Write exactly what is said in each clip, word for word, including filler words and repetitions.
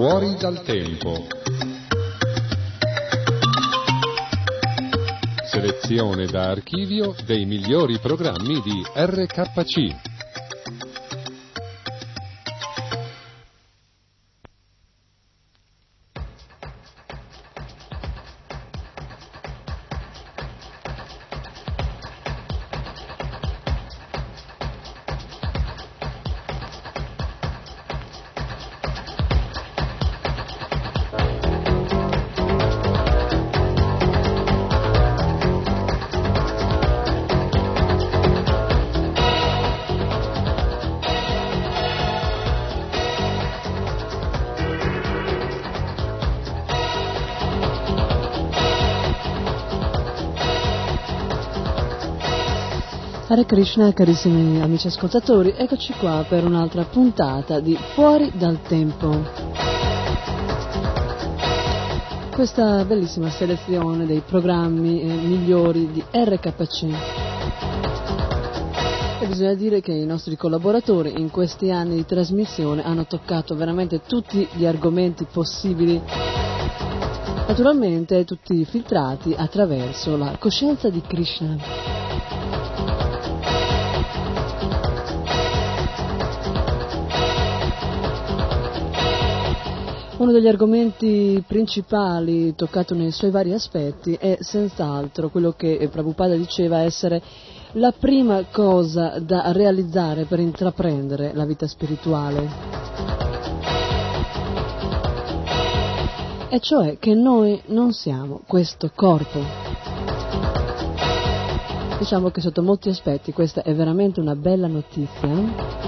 Fuori dal tempo. Selezione da archivio dei migliori programmi di R K C. Hare Krishna, carissimi amici ascoltatori, eccoci qua per un'altra puntata di Fuori dal Tempo. Questa bellissima selezione dei programmi eh, migliori di R K C. E bisogna dire che i nostri collaboratori in questi anni di trasmissione hanno toccato veramente tutti gli argomenti possibili, naturalmente tutti filtrati attraverso la coscienza di Krishna. Uno degli argomenti principali toccato nei suoi vari aspetti è senz'altro quello che Prabhupada diceva essere la prima cosa da realizzare per intraprendere la vita spirituale. E cioè che noi non siamo questo corpo. Diciamo che sotto molti aspetti questa è veramente una bella notizia.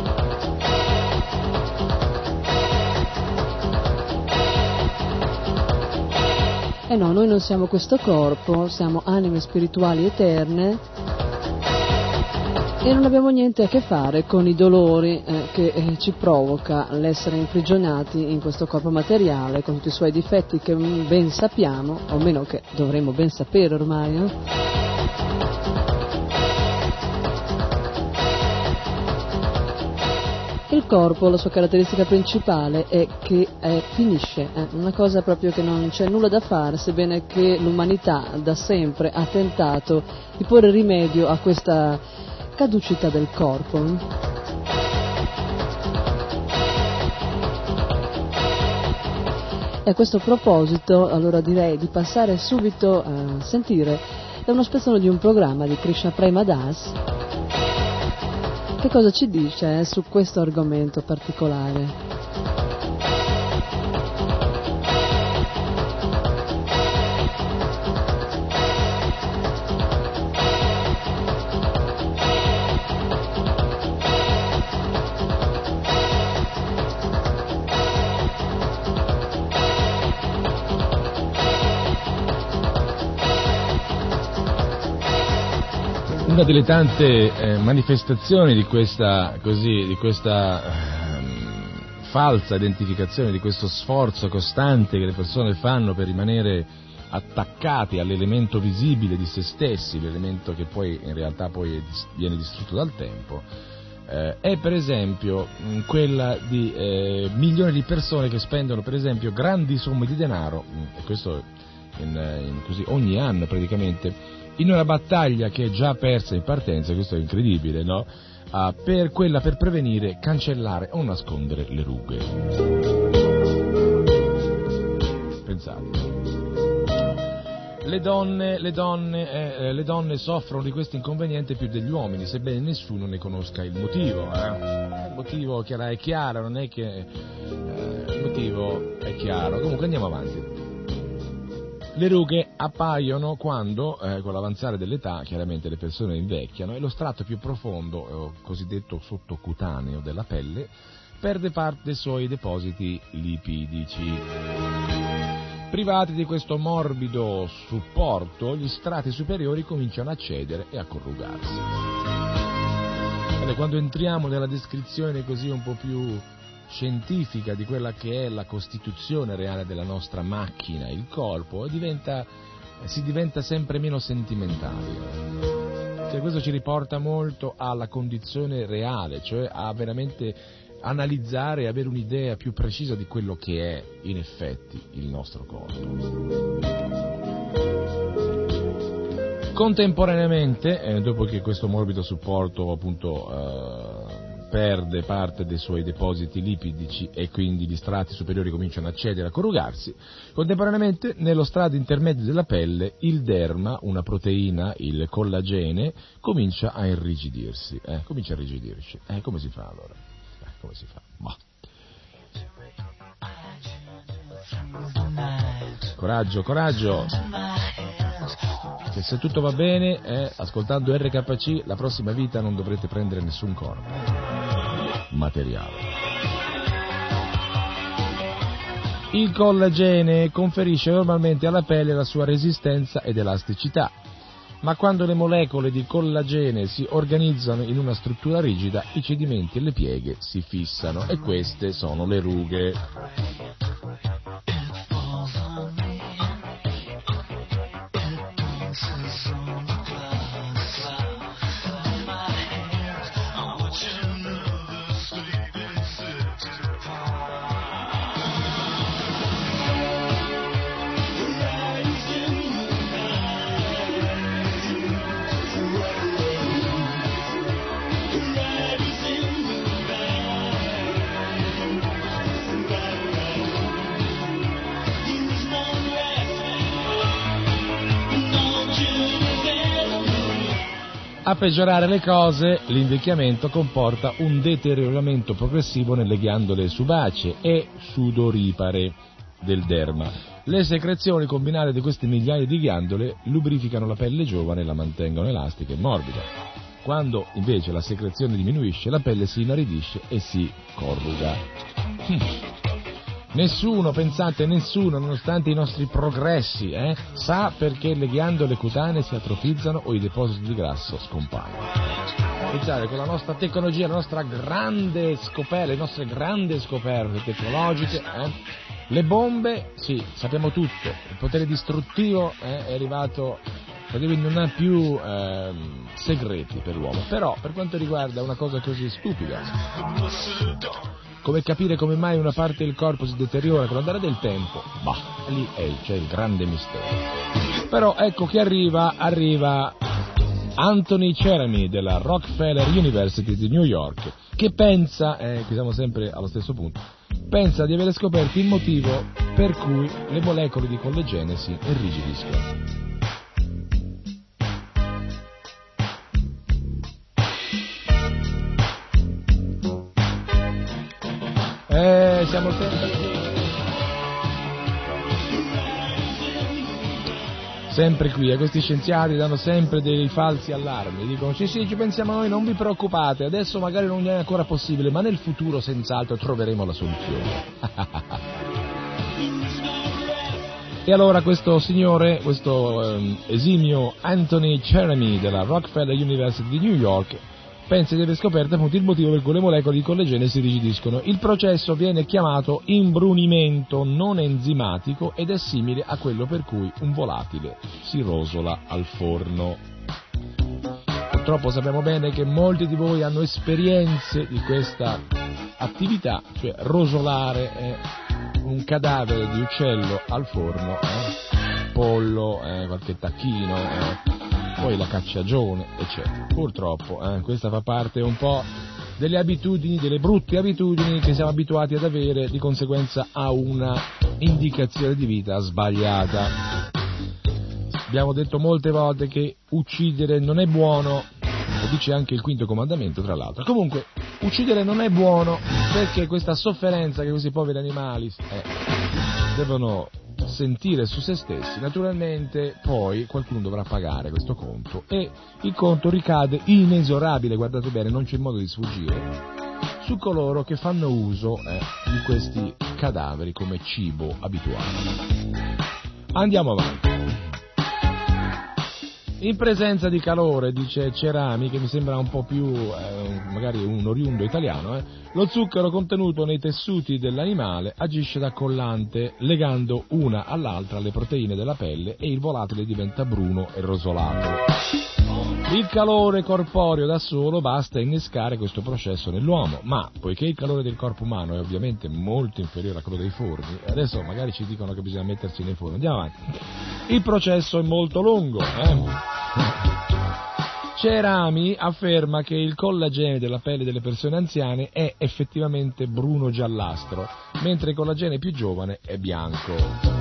E no, noi non siamo questo corpo, siamo anime spirituali eterne e non abbiamo niente a che fare con i dolori eh, che eh, ci provoca l'essere imprigionati in questo corpo materiale con tutti i suoi difetti che ben sappiamo, o meno che dovremmo ben sapere ormai, no? Il corpo, la sua caratteristica principale è che eh, finisce, eh, una cosa proprio che non c'è nulla da fare, sebbene che l'umanità da sempre ha tentato di porre rimedio a questa caducità del corpo. E a questo proposito, allora direi di passare subito a sentire da uno spezzone di un programma di Krishna Prema Das che cosa ci dice eh, su questo argomento particolare. Una delle tante eh, manifestazioni di questa, così, di questa eh, falsa identificazione, di questo sforzo costante che le persone fanno per rimanere attaccati all'elemento visibile di se stessi, l'elemento che poi in realtà poi viene distrutto dal tempo, eh, è per esempio quella di eh, milioni di persone che spendono per esempio grandi somme di denaro, e questo in, in così, ogni anno praticamente, in una battaglia che è già persa in partenza, questo è incredibile, no? Uh, per quella per prevenire, cancellare o nascondere le rughe. Pensate. Le donne, le donne, eh, le donne soffrono di questo inconveniente più degli uomini, sebbene nessuno ne conosca il motivo. Eh? Il motivo chiaro, è chiaro, non è che eh, il motivo è chiaro. Comunque andiamo avanti. Le rughe appaiono quando, eh, con l'avanzare dell'età, chiaramente le persone invecchiano e lo strato più profondo, eh, cosiddetto sottocutaneo della pelle, perde parte dei suoi depositi lipidici. Privati di questo morbido supporto, gli strati superiori cominciano a cedere e a corrugarsi. Allora, quando entriamo nella descrizione così un po' più scientifica di quella che è la costituzione reale della nostra macchina, il corpo, diventa, si diventa sempre meno sentimentali. Cioè, questo ci riporta molto alla condizione reale, cioè a veramente analizzare e avere un'idea più precisa di quello che è in effetti il nostro corpo. Contemporaneamente, eh, dopo che questo morbido supporto appunto eh, perde parte dei suoi depositi lipidici e quindi gli strati superiori cominciano a cedere, a corrugarsi, contemporaneamente nello strato intermedio della pelle il derma, una proteina, il collagene, comincia a irrigidirsi, eh, comincia a irrigidirsi. Eh, come si fa allora? Eh, come si fa? Bah. Coraggio, coraggio! Che se tutto va bene, eh, ascoltando R K C, la prossima vita non dovrete prendere nessun corpo materiale. Il collagene conferisce normalmente alla pelle la sua resistenza ed elasticità, ma quando le molecole di collagene si organizzano in una struttura rigida, i cedimenti e le pieghe si fissano e queste sono le rughe. A peggiorare le cose, l'invecchiamento comporta un deterioramento progressivo nelle ghiandole subacee e sudoripare del derma. Le secrezioni combinate di queste migliaia di ghiandole lubrificano la pelle giovane e la mantengono elastica e morbida. Quando invece la secrezione diminuisce, la pelle si inaridisce e si corruga. Hm. Nessuno, pensate, nessuno, nonostante i nostri progressi, eh, sa perché le ghiandole cutanee si atrofizzano o i depositi di grasso scompaiono. Pensate, con la nostra tecnologia, la nostra grande scoperta, le nostre grandi scoperte tecnologiche, eh, le bombe, sì, sappiamo tutto, il potere distruttivo eh, è arrivato, quindi non ha più eh, segreti per l'uomo, però per quanto riguarda una cosa così stupida, come capire come mai una parte del corpo si deteriora con l'andare del tempo, bah, lì è, c'è il grande mistero. Però ecco che arriva, arriva Anthony Cherami della Rockefeller University di New York, che pensa, eh, qui siamo sempre allo stesso punto, pensa di aver scoperto il motivo per cui le molecole di collagene si irrigidiscono. Eh, siamo sempre qui. Sempre qui, e questi scienziati danno sempre dei falsi allarmi, dicono sì sì ci pensiamo noi, non vi preoccupate, adesso magari non è ancora possibile, ma nel futuro senz'altro troveremo la soluzione. E allora questo signore, questo um, esimio Anthony Cherami della Rockefeller University di New York, pensa di aver scoperto appunto il motivo per cui le molecole di collagene si rigidiscono. Il processo viene chiamato imbrunimento non enzimatico ed è simile a quello per cui un volatile si rosola al forno. Purtroppo sappiamo bene che molti di voi hanno esperienze di questa attività, cioè rosolare eh, un cadavere di uccello al forno, eh, pollo, eh, qualche tacchino, eh, poi la cacciagione, eccetera. Purtroppo eh, questa fa parte un po' delle abitudini, delle brutte abitudini che siamo abituati ad avere, di conseguenza a una indicazione di vita sbagliata. Abbiamo detto molte volte che uccidere non è buono, lo dice anche il quinto comandamento tra l'altro. Comunque, uccidere non è buono perché questa sofferenza che questi poveri animali eh, devono sentire su se stessi, naturalmente poi qualcuno dovrà pagare questo conto e il conto ricade inesorabile, guardate bene, non c'è modo di sfuggire, su coloro che fanno uso eh, di questi cadaveri come cibo abituale. Andiamo avanti. In presenza di calore, dice Cerami, che mi sembra un po' più, eh, magari un oriundo italiano, eh, lo zucchero contenuto nei tessuti dell'animale agisce da collante, legando una all'altra le proteine della pelle e il volatile diventa bruno e rosolato. Il calore corporeo da solo basta a innescare questo processo nell'uomo, ma poiché il calore del corpo umano è ovviamente molto inferiore a quello dei forni, adesso magari ci dicono che bisogna mettersi nei forni, andiamo avanti, il processo è molto lungo. Eh? Cerami afferma che il collagene della pelle delle persone anziane è effettivamente bruno-giallastro, mentre il collagene più giovane è bianco.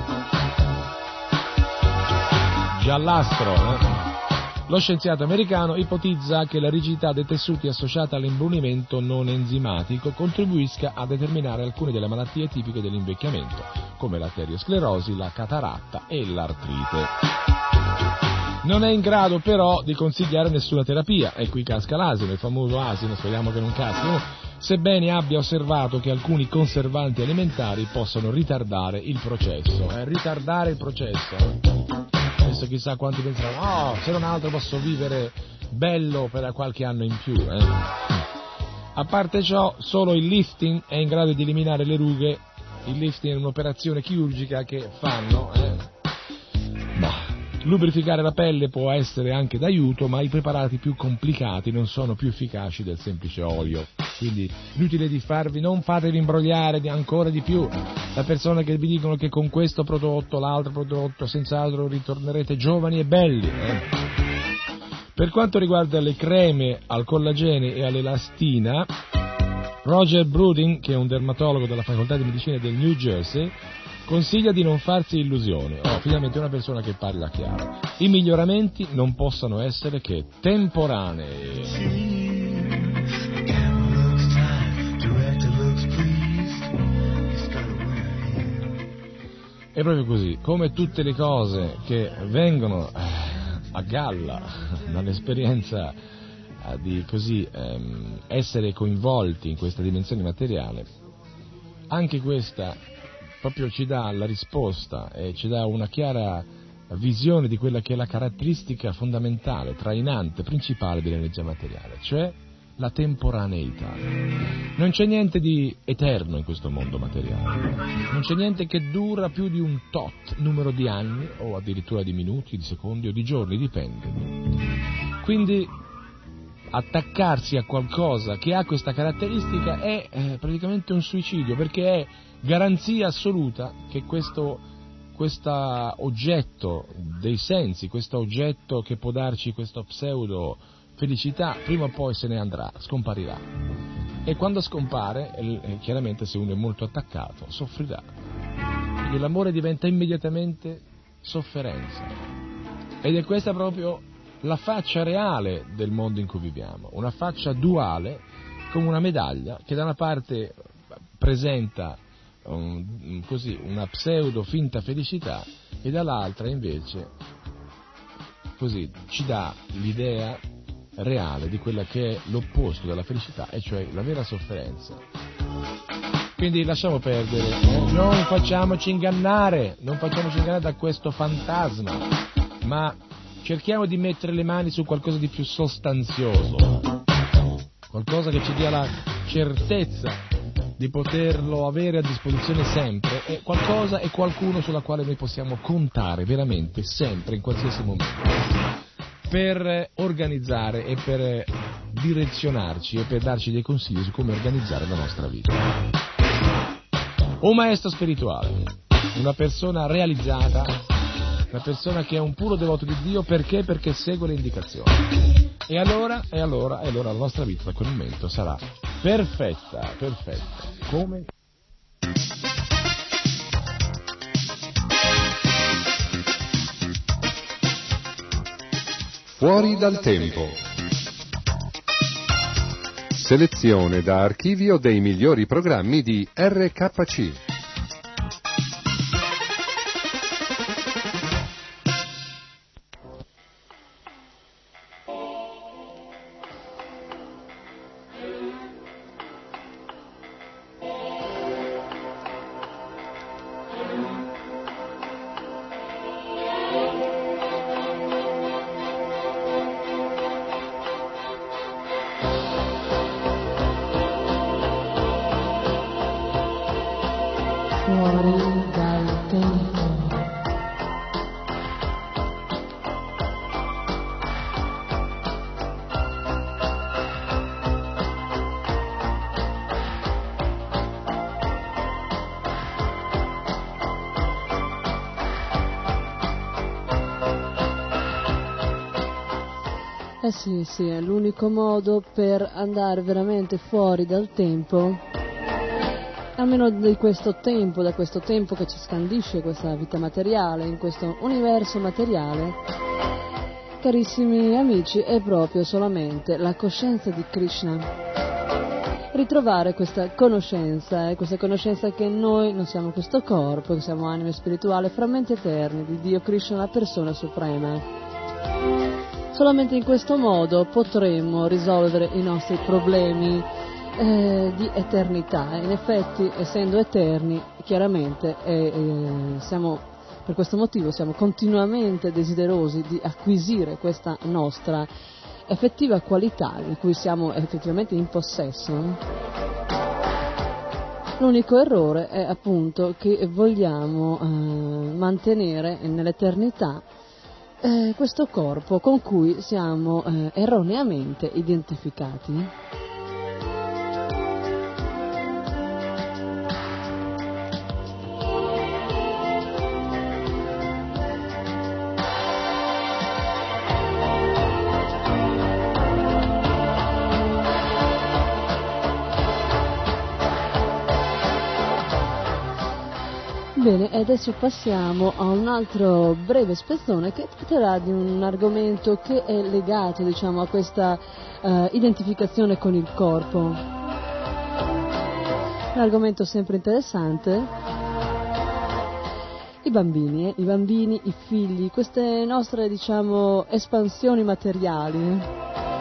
Giallastro, eh? Lo scienziato americano ipotizza che la rigidità dei tessuti associata all'imbrunimento non enzimatico contribuisca a determinare alcune delle malattie tipiche dell'invecchiamento, come l'arteriosclerosi, la cataratta e l'artrite. Non è in grado però di consigliare nessuna terapia, e qui casca l'asino, il famoso asino, speriamo che non caschi, sebbene abbia osservato che alcuni conservanti alimentari possono ritardare il processo. Eh, ritardare il processo. Adesso chissà quanti pensano, oh, se non altro posso vivere bello per qualche anno in più. Eh. A parte ciò, solo il lifting è in grado di eliminare le rughe. Il lifting è un'operazione chirurgica che fanno. Eh. Bah. Lubrificare la pelle può essere anche d'aiuto, ma i preparati più complicati non sono più efficaci del semplice olio. Quindi inutile di farvi, non fatevi imbrogliare di ancora di più da persone che vi dicono che con questo prodotto, l'altro prodotto, senz'altro ritornerete giovani e belli. Eh. Per quanto riguarda le creme al collagene e all'elastina, Roger Brudin, che è un dermatologo della facoltà di medicina del New Jersey, consiglia di non farsi illusioni. Oh, finalmente una persona che parla chiaro. I miglioramenti non possono essere che temporanei. È proprio così, come tutte le cose che vengono a galla dall'esperienza di così ehm, essere coinvolti in questa dimensione materiale, anche questa proprio ci dà la risposta e ci dà una chiara visione di quella che è la caratteristica fondamentale, trainante, principale dell'energia materiale, cioè la temporaneità. Non c'è niente di eterno in questo mondo materiale, non c'è niente che dura più di un tot numero di anni o addirittura di minuti, di secondi o di giorni, dipende. Quindi attaccarsi a qualcosa che ha questa caratteristica è eh, praticamente un suicidio, perché è garanzia assoluta che questo questo oggetto dei sensi, questo oggetto che può darci questo pseudo felicità, prima o poi se ne andrà, scomparirà. E quando scompare, eh, chiaramente se uno è molto attaccato, soffrirà. Quindi l'amore diventa immediatamente sofferenza. Ed è questa proprio la faccia reale del mondo in cui viviamo, una faccia duale, come una medaglia che da una parte presenta um, così una pseudo finta felicità e dall'altra invece così ci dà l'idea reale di quella che è l'opposto della felicità, e cioè la vera sofferenza. Quindi lasciamo perdere, eh? non facciamoci ingannare, non facciamoci ingannare da questo fantasma, ma cerchiamo di mettere le mani su qualcosa di più sostanzioso, qualcosa che ci dia la certezza di poterlo avere a disposizione sempre, e qualcosa e qualcuno sulla quale noi possiamo contare veramente sempre, in qualsiasi momento, per organizzare e per direzionarci e per darci dei consigli su come organizzare la nostra vita. Un maestro spirituale, una persona realizzata, una persona che è un puro devoto di Dio, perché? Perché segue le indicazioni. E allora, e allora, e allora la nostra vita da quel momento sarà perfetta, perfetta, come... Fuori dal tempo. Selezione da archivio dei migliori programmi di R K C. Eh sì, sì, è l'unico modo per andare veramente fuori dal tempo, almeno di questo tempo, da questo tempo che ci scandisce questa vita materiale, in questo universo materiale. Carissimi amici, è proprio solamente la coscienza di Krishna. Ritrovare questa conoscenza, eh, questa conoscenza che noi non siamo questo corpo, che siamo anime spirituali, frammenti eterni di Dio Krishna, la persona suprema. Solamente in questo modo potremo risolvere i nostri problemi eh, di eternità. In effetti, essendo eterni, chiaramente eh, eh, siamo, per questo motivo siamo continuamente desiderosi di acquisire questa nostra effettiva qualità di cui siamo effettivamente in possesso. L'unico errore è appunto che vogliamo eh, mantenere nell'eternità Eh, questo corpo con cui siamo eh, erroneamente identificati. Bene, e adesso passiamo a un altro breve spezzone che tratterà di un argomento che è legato, diciamo, a questa uh, identificazione con il corpo. Un argomento sempre interessante. I bambini, eh? I bambini, i figli, queste nostre, diciamo, espansioni materiali.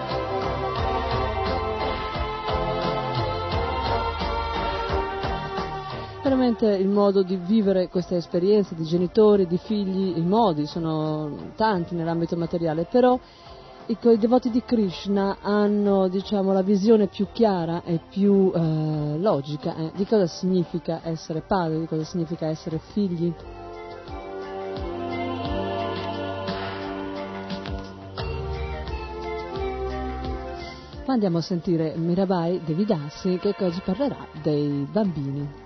Veramente il modo di vivere queste esperienze di genitori, di figli, i modi sono tanti nell'ambito materiale, però i, i devoti di Krishna hanno, diciamo, la visione più chiara e più eh, logica eh, di cosa significa essere padre, di cosa significa essere figli. Ma andiamo a sentire Mirabai Devidasi che oggi parlerà dei bambini.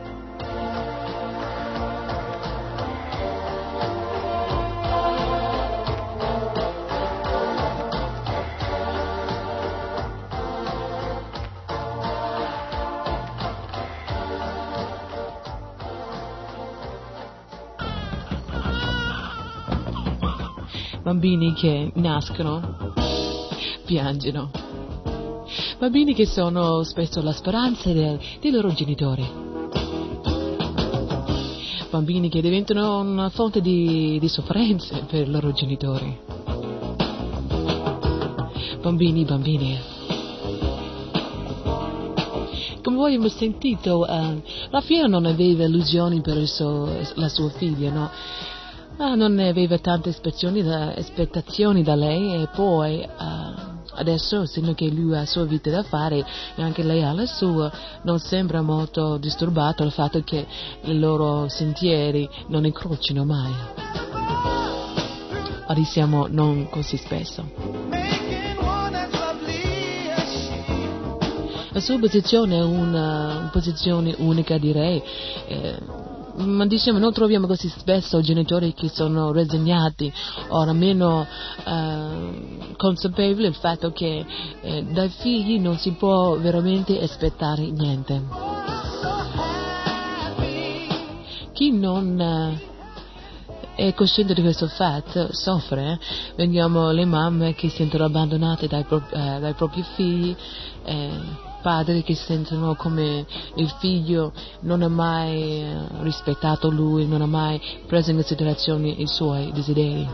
Bambini che nascono, piangono. Bambini che sono spesso la speranza de, dei loro genitori. Bambini che diventano una fonte di, di sofferenze per i loro genitori. Bambini, bambini. Come voi abbiamo sentito, eh, la fiera non aveva illusioni per il suo, la sua figlia, no? Ma non aveva tante aspettazioni da, aspettazioni da lei e poi uh, adesso, essendo che lui ha la sua vita da fare e anche lei ha la sua, non sembra molto disturbato il fatto che i loro sentieri non incrocino mai. O diciamo non così spesso. La sua posizione è una, una posizione unica, direi. Eh, Ma diciamo, non troviamo così spesso genitori che sono rassegnati o almeno eh, consapevoli del fatto che eh, dai figli non si può veramente aspettare niente. Chi non eh, è cosciente di questo fatto soffre. Eh? Vediamo le mamme che si sentono abbandonate dai, pro- eh, dai propri figli, eh, padri che sentono come il figlio non ha mai rispettato lui, non ha mai preso in considerazione i suoi desideri.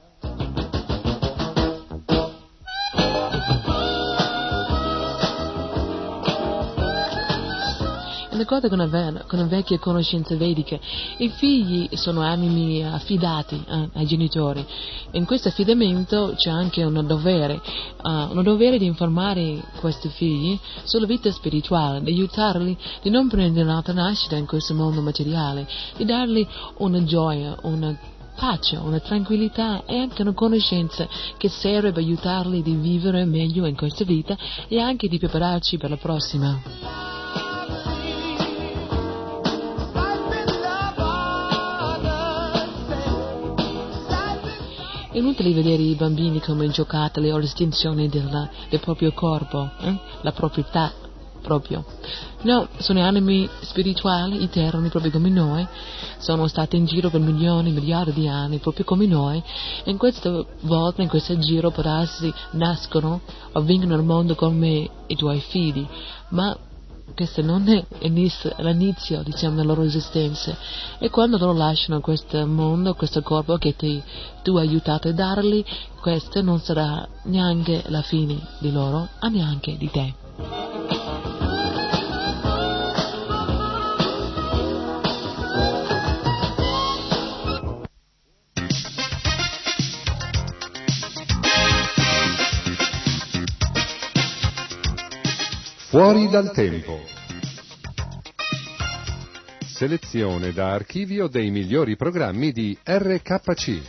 D'accordo con una, con una vecchia conoscenza vedica, i figli sono animi affidati eh, ai genitori. In questo affidamento c'è anche un dovere, uh, un dovere di informare questi figli sulla vita spirituale, di aiutarli di non prendere un'altra nascita in questo mondo materiale, di dargli una gioia, una pace, una tranquillità e anche una conoscenza che serve per aiutarli di vivere meglio in questa vita e anche di prepararci per la prossima. È inutile vedere i bambini come giocattoli o l'estensione della, del proprio corpo, eh? la proprietà proprio. No, sono anime spirituali, eterni, proprio come noi, sono stati in giro per milioni, miliardi di anni, proprio come noi, e in questa volta, in questo giro, può darsi, nascono o vengono al mondo come i tuoi figli, ma questo non è l'inizio, diciamo, della loro esistenza, e quando loro lasciano questo mondo, questo corpo che ti, tu hai aiutato a dargli, questo non sarà neanche la fine di loro, ma neanche di te. Fuori dal tempo. Selezione da archivio dei migliori programmi di R K C.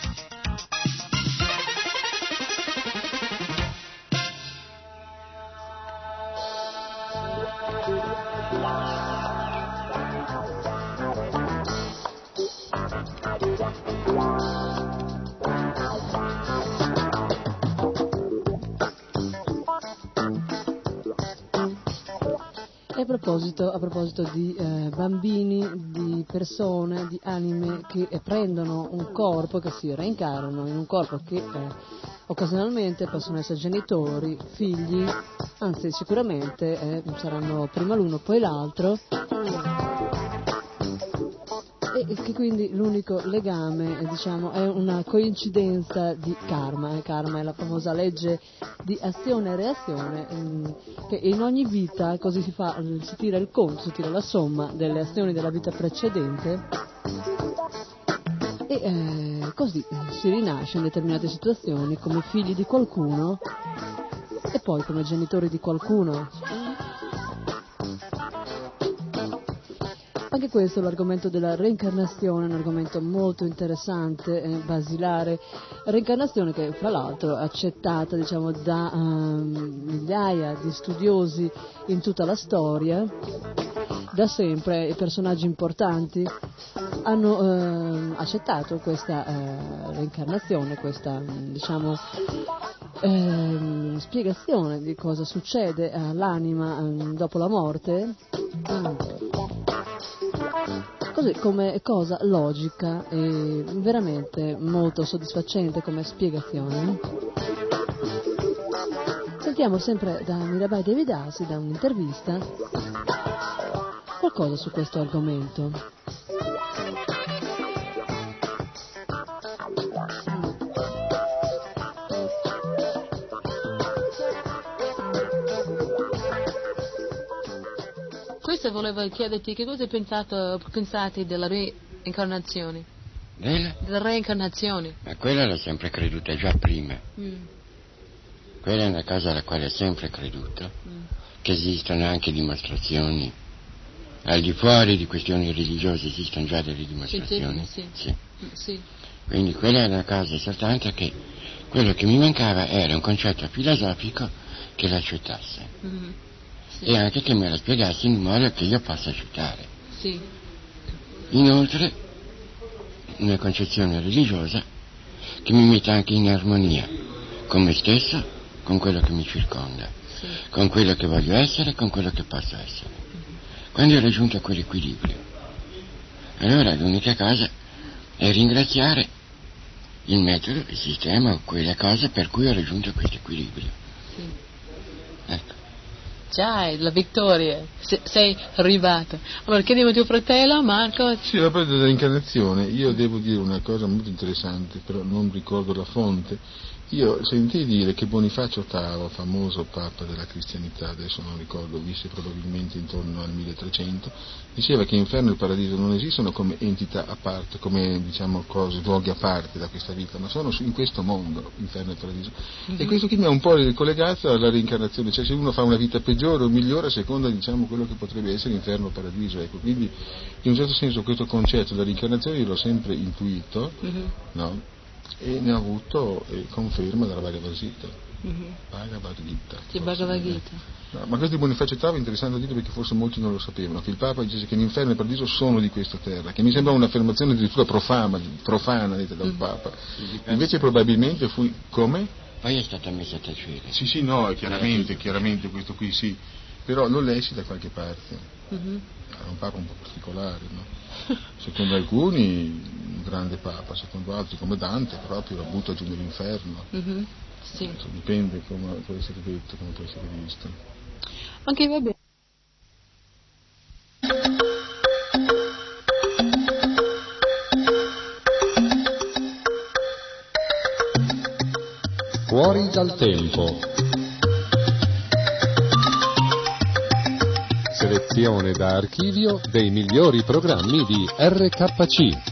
E a proposito, a proposito di eh, bambini, di persone, di anime che eh, prendono un corpo, che si reincarnano in un corpo che eh, occasionalmente possono essere genitori, figli, anzi sicuramente eh, saranno prima l'uno poi l'altro, e che quindi l'unico legame eh, diciamo è una coincidenza di karma. Il karma è la famosa legge di azione e reazione, mh, che in ogni vita così si fa, si tira il conto, si tira la somma delle azioni della vita precedente, e eh, così eh, si rinasce in determinate situazioni come figli di qualcuno e poi come genitori di qualcuno. Anche questo, l'argomento della reincarnazione, è un argomento molto interessante e basilare. Reincarnazione che fra l'altro è accettata, diciamo, da um, migliaia di studiosi in tutta la storia. Da sempre i personaggi importanti hanno eh, accettato questa eh, reincarnazione, questa diciamo eh, spiegazione di cosa succede all'anima eh, dopo la morte. Così come cosa logica e veramente molto soddisfacente come spiegazione. Sentiamo sempre da Mirabai Devidasi, da un'intervista, qualcosa su questo argomento. Questo volevo chiederti, che cosa hai pensato, pensate della reincarnazione? Della? Della reincarnazione. Ma quella l'ho sempre creduta già prima. Mm. Quella è una cosa alla quale ho sempre creduto, mm. che esistono anche dimostrazioni. Al di fuori di questioni religiose esistono già delle dimostrazioni. Sì. Sì. Sì. Quindi quella è una cosa, soltanto che quello che mi mancava era un concetto filosofico che l'accettasse. Mm. Sì. E anche che me la spiegassi in modo che io possa accettare. Sì. Inoltre, una concezione religiosa che mi metta anche in armonia con me stesso, con quello che mi circonda, sì. con quello che voglio essere, con quello che posso essere. Mm-hmm. Quando ho raggiunto quell'equilibrio, allora l'unica cosa è ringraziare il metodo, il sistema o quelle cose per cui ho raggiunto questo equilibrio. Sì. Ecco. Già, la vittoria, Se, sei arrivata. Allora chiediamo a tuo fratello Marco. Sì, a proposito dell'incarnazione, io devo dire una cosa molto interessante, però non ricordo la fonte. Io sentii dire che Bonifacio ottavo, famoso papa della cristianità, adesso non ricordo, visse probabilmente intorno al milletrecento, diceva che inferno e paradiso non esistono come entità a parte, come diciamo cose, luoghi a parte da questa vita, ma sono in questo mondo, inferno e paradiso. Mm-hmm. E questo qui mi ha un po' collegato alla reincarnazione, cioè se uno fa una vita peggiore o migliore a seconda diciamo quello che potrebbe essere inferno o paradiso, ecco. Quindi in un certo senso questo concetto della reincarnazione io l'ho sempre intuito, mm-hmm. no? e ne ho avuto eh, conferma dalla Bhagavad Gita. Mm-hmm. Bhagavad Gita. Sì, Bhagavad Gita. No, ma questo di Bonifacio ottavo è interessante dire perché forse molti non lo sapevano, che il Papa dice che l'inferno e il paradiso sono di questa terra, che mi sembra un'affermazione addirittura profana, profana detta da un mm. Papa. Invece probabilmente fu come? Poi è stata messa a tacere. Sì, sì, no, chiaramente, chiaramente questo qui sì, però lo lessi da qualche parte. Mm-hmm. Era un Papa un po' particolare, no? Secondo alcuni un grande Papa, secondo altri come Dante proprio lo butta giù nell'inferno. Mm-hmm. Sì. Dipende come può essere detto, come può essere visto. Anche va bene. Fuori dal tempo. Selezione da archivio dei migliori programmi di R K C.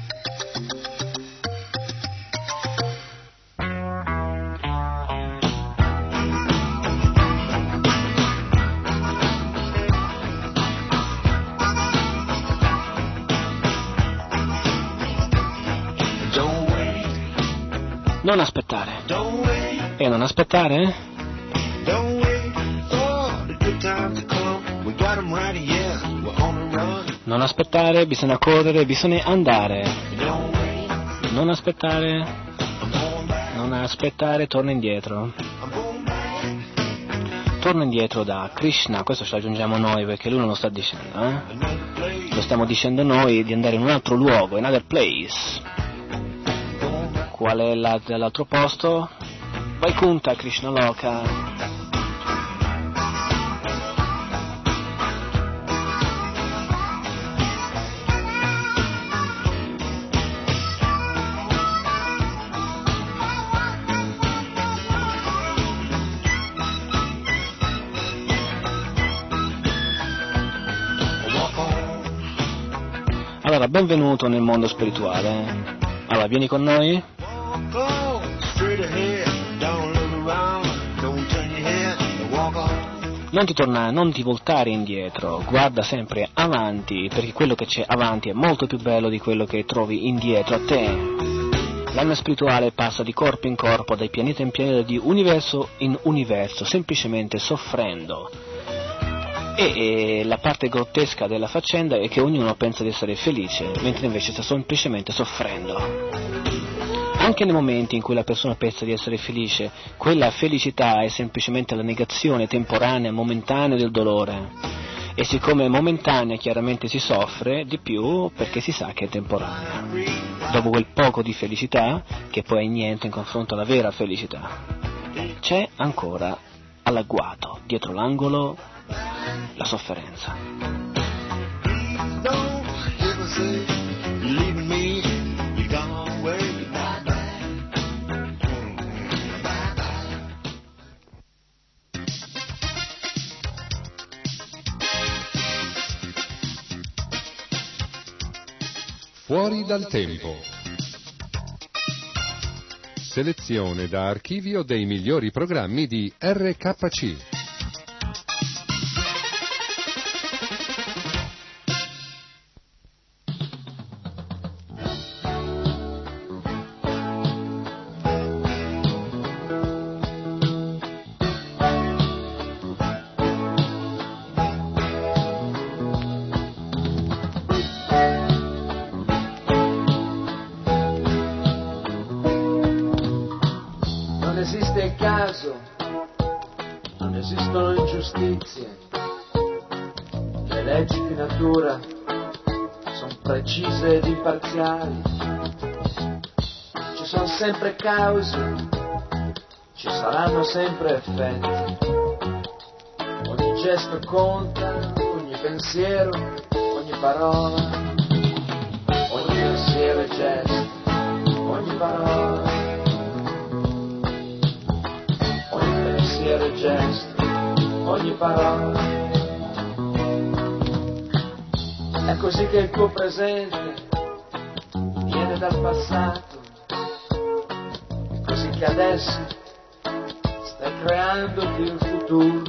Non aspettare. E non aspettare? Non aspettare, bisogna correre, bisogna andare. Non aspettare. Non aspettare, torna indietro. Torna indietro da Krishna, questo ce l'aggiungiamo noi perché lui non lo sta dicendo, eh? Lo stiamo dicendo noi di andare in un altro luogo, in other place. Qual è la, l'altro posto? Vaikuntha, Krishna Loka. Allora, benvenuto nel mondo spirituale. Allora, vieni con noi? Non ti tornare, non ti voltare indietro, guarda sempre avanti, perché quello che c'è avanti è molto più bello di quello che trovi indietro a te. L'anima spirituale passa di corpo in corpo, dai pianeta in pianeta, di universo in universo, semplicemente soffrendo. E, e la parte grottesca della faccenda è che ognuno pensa di essere felice, mentre invece sta semplicemente soffrendo. Anche nei momenti in cui la persona pensa di essere felice, quella felicità è semplicemente la negazione temporanea, momentanea del dolore. E siccome è momentanea, chiaramente si soffre di più perché si sa che è temporanea. Dopo quel poco di felicità, che poi è niente in confronto alla vera felicità, c'è ancora all'agguato, dietro l'angolo, la sofferenza. Fuori dal tempo. Selezione da archivio dei migliori programmi di R K C. Non esistono ingiustizie, le leggi di natura sono precise ed imparziali, ci sono sempre cause, ci saranno sempre effetti, ogni gesto conta, ogni pensiero, ogni parola, ogni pensiero e gesto, ogni parola. Ogni gesto, ogni parola. È così che il tuo presente viene dal passato, è così che adesso stai creandoti un futuro,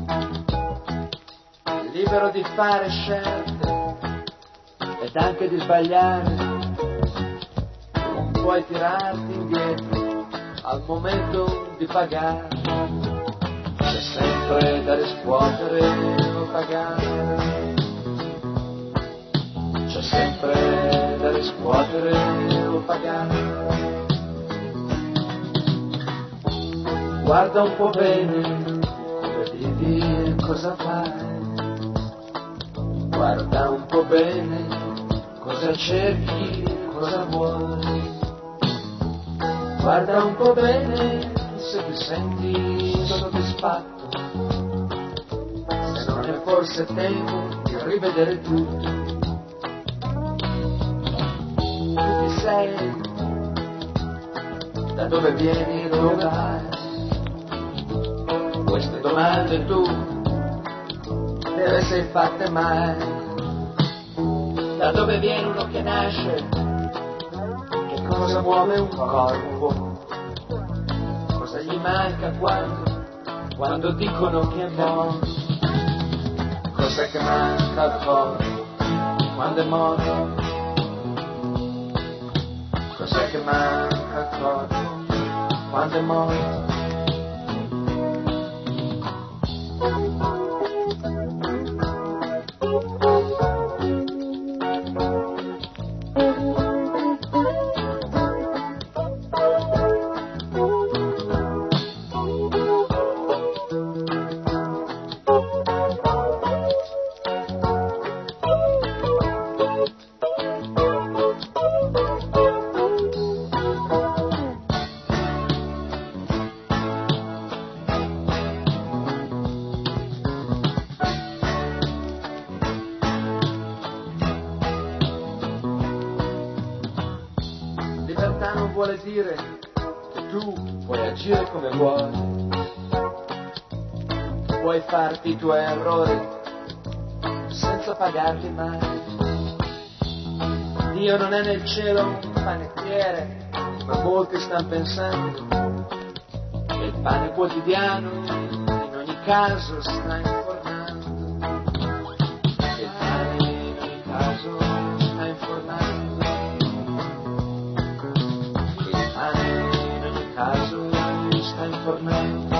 libero di fare scelte ed anche di sbagliare, un puoi tirarti indietro al momento di pagare, c'è sempre da riscuotere o pagare, c'è sempre da riscuotere o pagare. Guarda un po' bene come vivi e cosa fai, guarda un po' bene cosa cerchi e cosa vuoi, guarda un po' bene se ti senti soddisfatto, se non è forse tempo di rivedere tutto. Tu chi sei, da dove vieni e dove vai? Queste domande tu te le sei fatte mai? Da dove viene uno che nasce? Che cosa muove un corpo? Cosa gli manca quando, quando dicono che è morto? Cos'è che manca al corpo quando è morto? Cos'è che manca al corpo quando è morto? Vuole dire che tu puoi agire come vuoi, puoi farti i tuoi errori senza pagarli mai. Dio non è nel cielo un panettiere, ma molti stanno pensando che il pane quotidiano in ogni caso sta infornando, che il pane in ogni caso sta infornando. Caso sta infornando.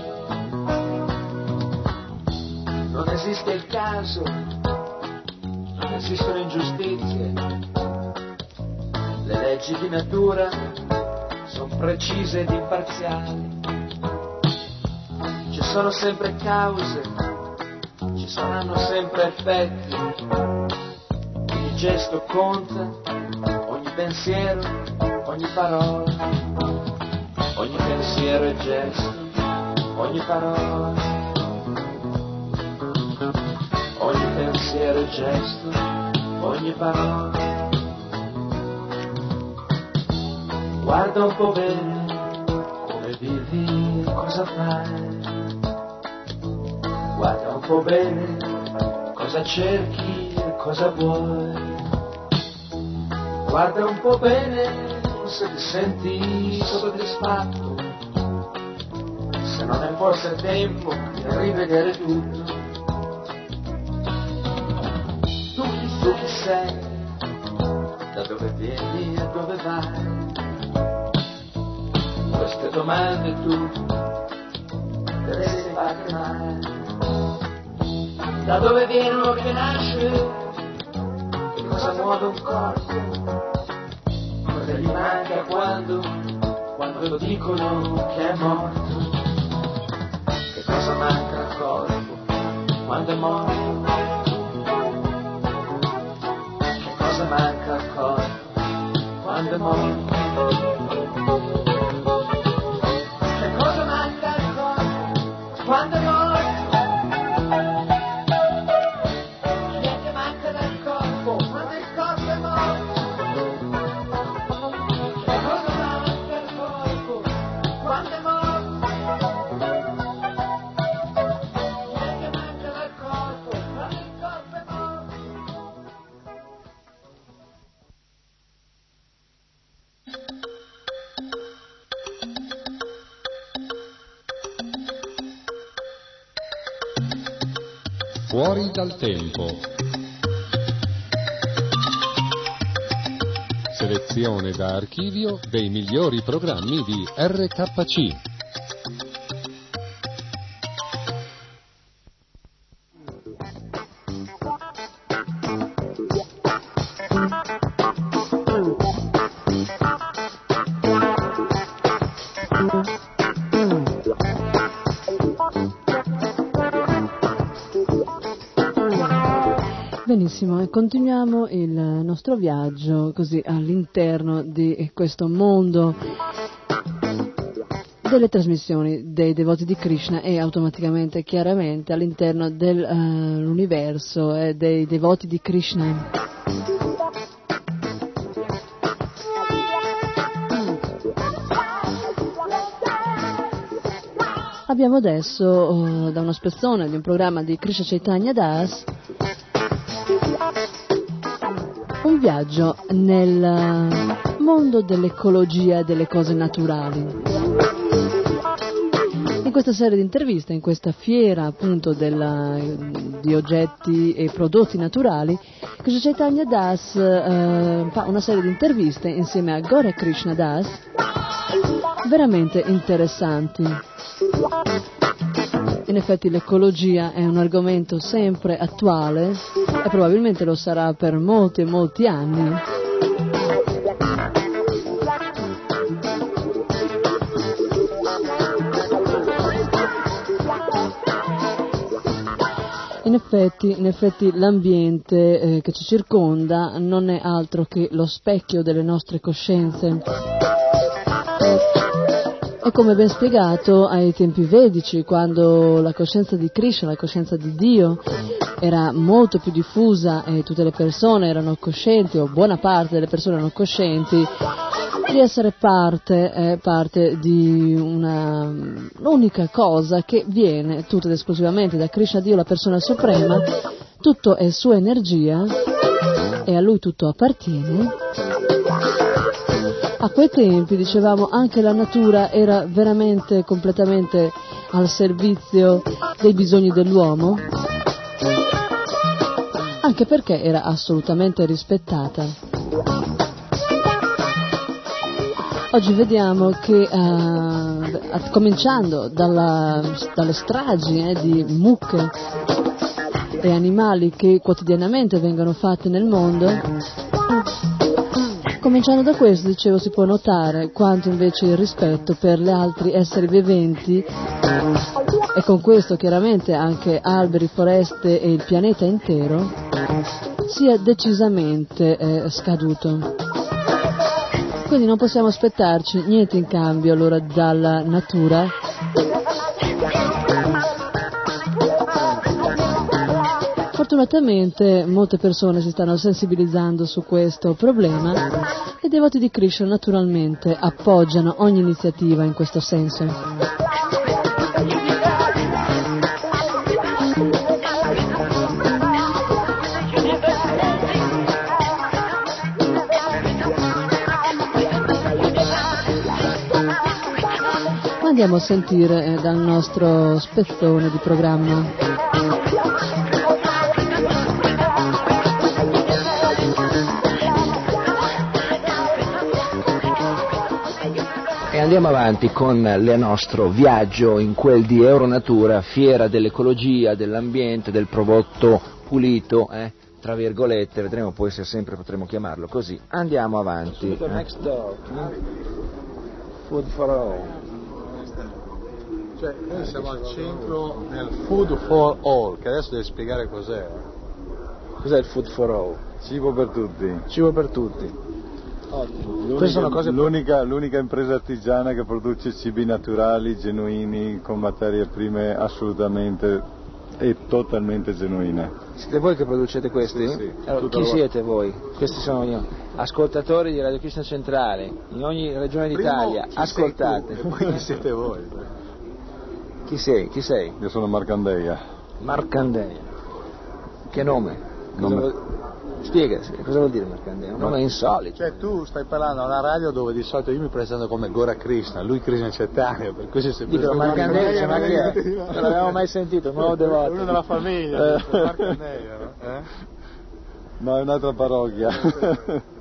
Non esiste il caso, non esistono ingiustizie, le leggi di natura sono precise ed imparziali, ci sono sempre cause, ci saranno sempre effetti, ogni gesto conta, ogni pensiero, ogni parola. Ogni pensiero e gesto, ogni parola, ogni pensiero e gesto, ogni parola. Guarda un po' bene come vivi e cosa fai, guarda un po' bene cosa cerchi e cosa vuoi, guarda un po' bene se ti senti soddisfatto, se non è forse tempo di rivedere tutto. Tu chi, tu chi sei, da dove vieni e dove vai? Queste domande tu te le sei fatte mai? Da dove viene uno che nasce? Che cosa muove un corpo? Cosa gli manca quando, quando lo dicono che è morto? Che cosa manca al corpo quando è morto? Che cosa manca al corpo quando è morto? Che cosa manca al corpo quando è morto? Niente manca dal corpo quando il corpo è morto. Fuori dal tempo. selezione da archivio dei migliori programmi di R K C. Benissimo, e continuiamo il nostro viaggio così all'interno di questo mondo delle trasmissioni dei devoti di Krishna e automaticamente, chiaramente, all'interno dell'universo uh, eh, dei devoti di Krishna. Abbiamo adesso, uh, da uno spezzone di un programma di Krishna Chaitanya Das, un viaggio nel mondo dell'ecologia e delle cose naturali. In questa serie di interviste, in questa fiera appunto della, di oggetti e prodotti naturali, Krishna Chaitanya Das eh, fa una serie di interviste insieme a Gaura Krishna Das veramente interessanti. In effetti l'ecologia è un argomento sempre attuale e probabilmente lo sarà per molti e molti anni. In effetti, in effetti l'ambiente eh, che ci circonda non è altro che lo specchio delle nostre coscienze. E come ben spiegato ai tempi vedici, quando la coscienza di Krishna, la coscienza di Dio, era molto più diffusa e tutte le persone erano coscienti, o buona parte delle persone erano coscienti, di essere parte, eh, parte di una unica cosa che viene tutta ed esclusivamente da Krishna, Dio, la persona suprema, tutto è sua energia e a Lui tutto appartiene. A quei tempi, dicevamo, anche la natura era veramente completamente al servizio dei bisogni dell'uomo, anche perché era assolutamente rispettata. Oggi vediamo che, uh, cominciando dalla, dalle stragi eh, di mucche e animali che quotidianamente vengono fatte nel mondo, cominciando da questo, dicevo, si può notare quanto invece il rispetto per gli altri esseri viventi, e con questo chiaramente anche alberi, foreste e il pianeta intero, sia decisamente eh, scaduto. Quindi non possiamo aspettarci niente in cambio allora dalla natura. Fortunatamente molte persone si stanno sensibilizzando su questo problema e i devoti di Krishna naturalmente appoggiano ogni iniziativa in questo senso. Ma andiamo a sentire eh, dal nostro spezzone di programma. E andiamo avanti con il nostro viaggio in quel di Euronatura, fiera dell'ecologia, dell'ambiente, del prodotto pulito, eh, tra virgolette, vedremo poi se sempre potremo chiamarlo così. Andiamo avanti. Eh. Next door. Food for all. Cioè, noi siamo al centro nel Food for All, che adesso devi spiegare cos'è. Cos'è il Food for All? Cibo per tutti. Cibo per tutti. L'unica, sono cose... l'unica, l'unica impresa artigiana che produce cibi naturali, genuini, con materie prime assolutamente e totalmente genuine. Siete voi che producete questi? Sì, sì. Allora, chi siete voi? Questi sono io. Ascoltatori di Radio Krishna Centrale, in ogni regione d'Italia, ascoltate. E poi chi siete voi? Chi sei? Chi sei? Io sono Markandeya. Markandeya. Che nome? nome... Vuol... Spiega, cosa vuol dire Markandeya? Un nome insolito. Cioè tu stai parlando a una radio dove di solito io mi presento come Gaura Krishna, lui Krishna Chaitanya, per cui si è sempre... Dico, Markandeya, ma chi è? Non l'avevamo mai sentito, un nuovo devoto. Uno della famiglia, Markandeya, no? Eh? No, è un'altra parrocchia.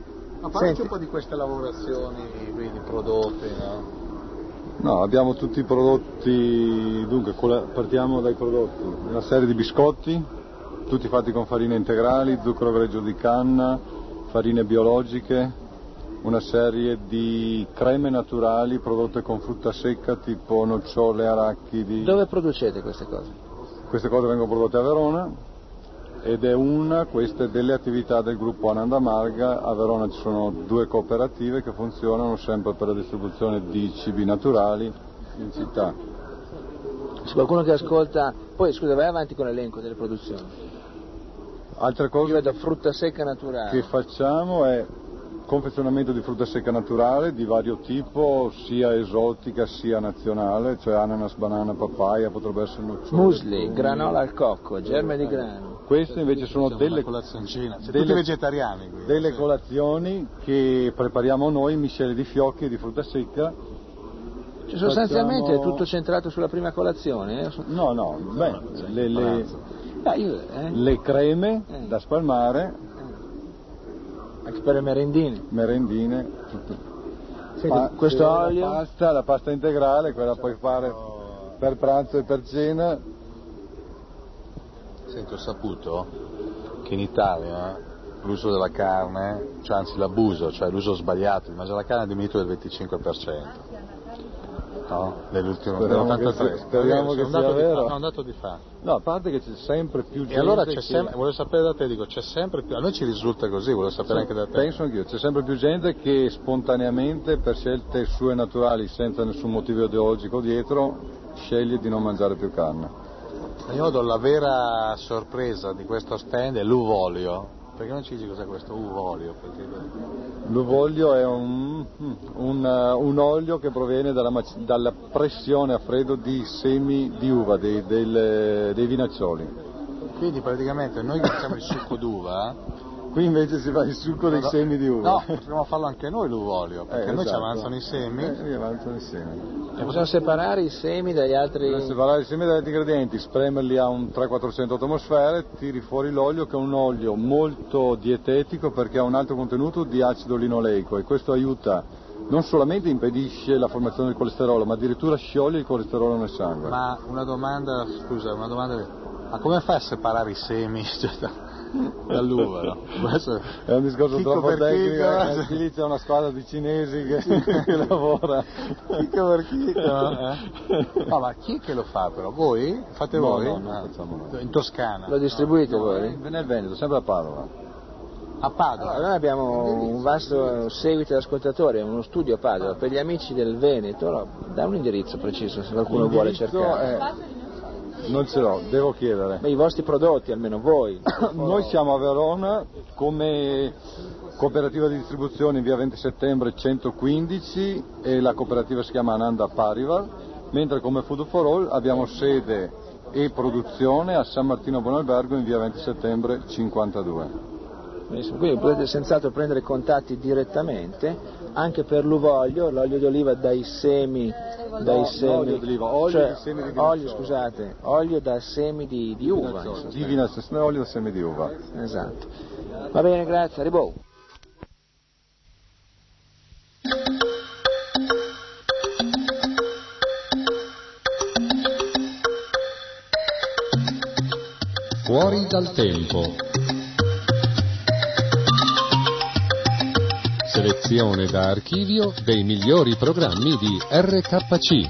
Ma parlaci un po' di queste lavorazioni, vedi, prodotte, no? No, abbiamo tutti i prodotti, dunque partiamo dai prodotti, una serie di biscotti, tutti fatti con farine integrali, zucchero greggio di canna, farine biologiche, una serie di creme naturali prodotte con frutta secca tipo nocciole, arachidi. Dove producete queste cose? Queste cose vengono prodotte a Verona ed è una, queste, delle attività del gruppo Ananda Marga. A Verona ci sono due cooperative che funzionano sempre per la distribuzione di cibi naturali in città. C'è qualcuno che ascolta, poi scusa, vai avanti con l'elenco delle produzioni. Altre cose Io vedo frutta secca naturale. Che facciamo è confezionamento di frutta secca naturale di vario tipo, sia esotica sia nazionale, cioè ananas, banana, papaya, potrebbe essere nocciole. Musli, granola al cocco, germe di grano. Queste invece sono delle colazioncina, siete delle, tutti vegetariani qui. Delle sì. colazioni che prepariamo noi, miscele di fiocchi e di frutta secca. Cioè, sostanzialmente Facciamo... è tutto centrato sulla prima colazione? Eh? No, no, beh, le, le, ah, io, eh? le creme eh. da spalmare, anche per le merendine. Merendine, tutto. Senti, Pa- questo olio? La pasta, la pasta integrale, quella puoi fare per pranzo e per cena. Senti, ho saputo che in Italia l'uso della carne, cioè anzi l'abuso, cioè l'uso sbagliato di mangiare la carne è diminuito del venticinque per cento. No? Nell'ultimo nell'ottantatré. Speriamo che sia vero. No, un dato di fa. No, a parte che c'è sempre più gente. E allora c'è che... sempre, volevo sapere da te, dico, c'è sempre più, a noi ci risulta così, volevo sapere sì, anche da te. Penso anch'io, c'è sempre più gente che spontaneamente, per scelte sue naturali, senza nessun motivo ideologico dietro, sceglie di non mangiare più carne. Io do la vera sorpresa di questo stand è l'uvolio. Perché non ci dici cos'è questo uvolio? Perché... L'uvolio è un, un, un olio che proviene dalla, dalla pressione a freddo di semi di uva, dei, dei, dei vinaccioli. Quindi praticamente noi che facciamo il succo d'uva... Qui invece si fa il succo dei semi di uva. No, potremmo farlo anche noi l'uvolio, perché eh, noi esatto. ci avanzano i semi. Eh, avanzano i semi. E possiamo separare i semi dagli altri... Possiamo separare i semi dagli altri ingredienti, spremerli a un trecento quattrocento atmosfere, tiri fuori l'olio che è un olio molto dietetico perché ha un alto contenuto di acido linoleico e questo aiuta, non solamente impedisce la formazione del colesterolo, ma addirittura scioglie il colesterolo nel sangue. Ma una domanda, scusa, una domanda, ma come fai a separare i semi dall'uva? No? Questo è un discorso chicco troppo tecnico, chicco, anche lì c'è una squadra di cinesi che, che lavora. Chicco per chicco, eh? No, ma chi è che lo fa però? Voi? Fate no, voi? No, non ah, facciamo noi. In Toscana? Lo distribuite no, voi? Nel Veneto, sempre a Padova. A Padova? Allora, noi abbiamo un vasto seguito di ascoltatori, uno studio a Padova, per gli amici del Veneto, no, dà un indirizzo preciso se qualcuno vuole cercare. È... Non ce l'ho, devo chiedere. Beh, i vostri prodotti, almeno voi. Noi siamo a Verona come cooperativa di distribuzione in via venti settembre centoquindici e la cooperativa si chiama Ananda Parivar, mentre come Food for All abbiamo sede e produzione a San Martino Buonalbergo in via venti settembre cinquantadue. Quindi potete senz'altro prendere contatti direttamente anche per l'uvolio, l'olio d'oliva dai semi, dai no, semi, olio d'oliva, olio cioè, di semi di olio, scusate, olio da semi di, di uva, di vinaccioli, olio da semi di uva. Esatto. Va bene, grazie, arrivo. Fuori dal tempo. Selezione da archivio dei migliori programmi di R K C.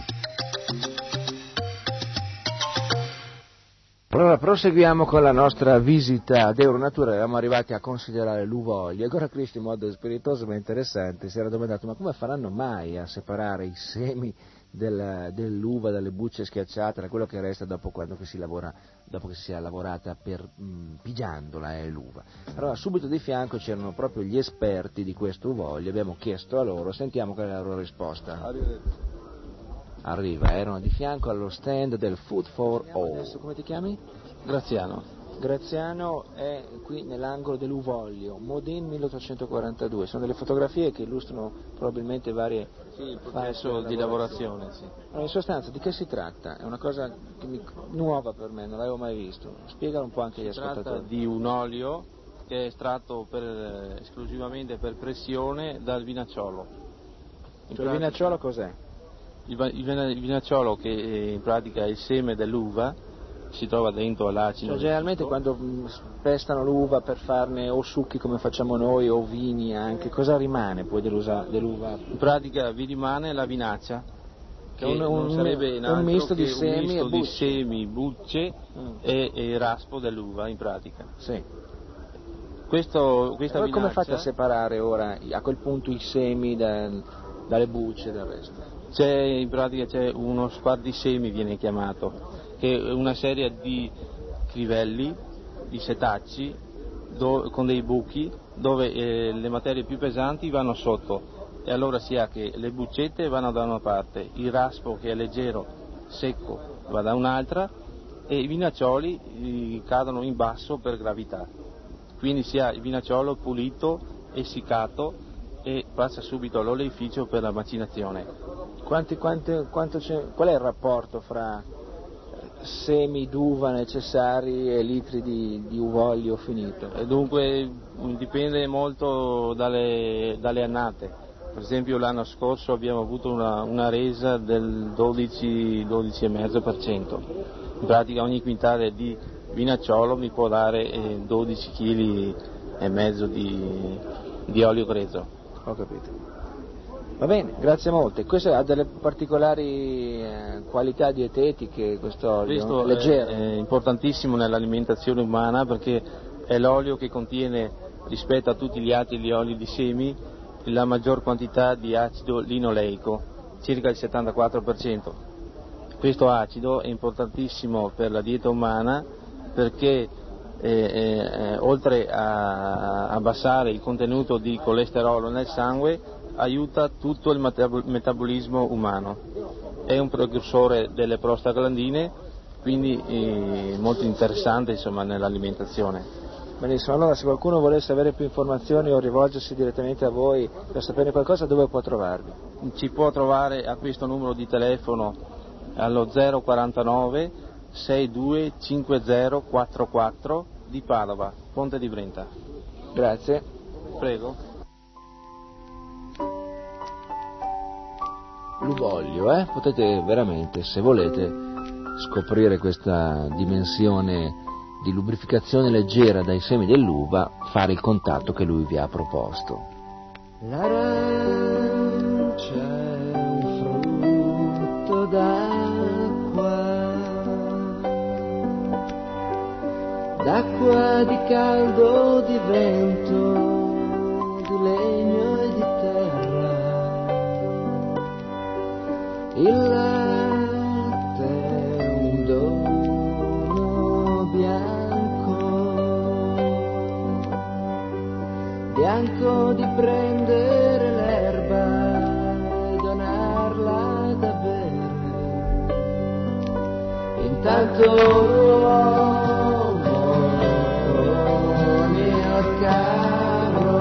Allora proseguiamo con la nostra visita ad Euronatura, eravamo arrivati a considerare l'uvolio e Gora Cristi in modo spiritoso ma interessante si era domandato ma come faranno mai a separare i semi del, dell'uva dalle bucce schiacciate da quello che resta dopo quando che si lavora, dopo che si sia lavorata per mh, pigiandola eh, l'uva. Allora subito di fianco c'erano proprio gli esperti di questo uvolio, abbiamo chiesto a loro, sentiamo qual è la loro risposta. Arriva, erano di fianco allo stand del Food for All. Adesso come ti chiami? Graziano. Graziano è qui nell'angolo dell'uvolio, Modin milleottocentoquarantadue, sono delle fotografie che illustrano probabilmente varie sì, il processo di lavorazione. Sì. Allora, in sostanza di che si tratta? È una cosa che mi... nuova per me, non l'avevo mai visto, spiegalo un po' anche agli si ascoltatori. Si tratta di un olio che è estratto per, esclusivamente per pressione dal vinacciolo. In cioè, il vinacciolo cos'è? Il, il, il vinacciolo, che in pratica è il seme dell'uva, si trova dentro all'acido. Cioè, generalmente quando pestano l'uva per farne o succhi come facciamo noi o vini anche, cosa rimane poi dell'uva? In pratica vi rimane la vinaccia, che un, non un, sarebbe in un misto di semi, un misto e di bucce. semi, bucce mm. e, e raspo dell'uva in pratica. Sì. Questo, questa e voi vinaccia... come fate a separare ora a quel punto i semi da, dalle bucce e dal resto? C'è, in pratica c'è uno spardisemi, viene chiamato, che è una serie di crivelli, di setacci, do, con dei buchi, dove eh, le materie più pesanti vanno sotto, e allora si ha che le buccette vanno da una parte, il raspo che è leggero, secco, va da un'altra, e i vinaccioli eh, cadono in basso per gravità. Quindi si ha il vinacciolo pulito, essiccato, e passa subito all'oleificio per la macinazione. Quanti, quanti, quanto c'è, qual è il rapporto fra semi d'uva necessari e litri di, di uvolio finito? E dunque dipende molto dalle, dalle annate. Per esempio l'anno scorso abbiamo avuto una, una resa del dodici dodici virgola cinque per cento. In pratica ogni quintale di vinacciolo mi può dare eh, dodici virgola cinque chili di, di olio grezzo. Ho capito. Va bene, grazie molte. Questo ha delle particolari eh, qualità dietetiche, questo olio? Questo leggero. È, è importantissimo nell'alimentazione umana, perché è l'olio che contiene, rispetto a tutti gli altri oli di semi, la maggior quantità di acido linoleico, circa il settantaquattro per cento. Questo acido è importantissimo per la dieta umana perché eh, eh, oltre a abbassare il contenuto di colesterolo nel sangue, aiuta tutto il metabolismo umano. È un precursore delle prostaglandine, quindi eh, molto interessante, insomma, nell'alimentazione. Benissimo, allora se qualcuno volesse avere più informazioni o rivolgersi direttamente a voi per sapere qualcosa, dove può trovarvi? Ci può trovare a questo numero di telefono allo zero quarantanove sessantadue cinquanta quarantaquattro di Padova, Ponte di Brenta. Grazie. Prego. L'uvolio, eh? Potete veramente, se volete, scoprire questa dimensione di lubrificazione leggera dai semi dell'uva, fare il contatto che lui vi ha proposto. L'arancia è un frutto d'acqua, d'acqua, di caldo, di vento, di legno e di terra. Il latte è un dono bianco, bianco di prendere l'erba e donarla da bere. Intanto l'uomo con il carro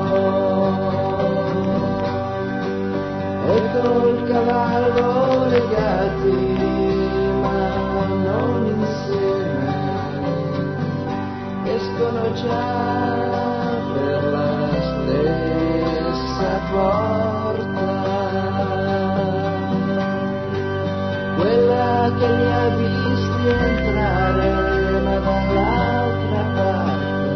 e col cavallo legati, ma non insieme, escono già per la stessa porta, quella che li ha visti entrare ma dall'altra parte.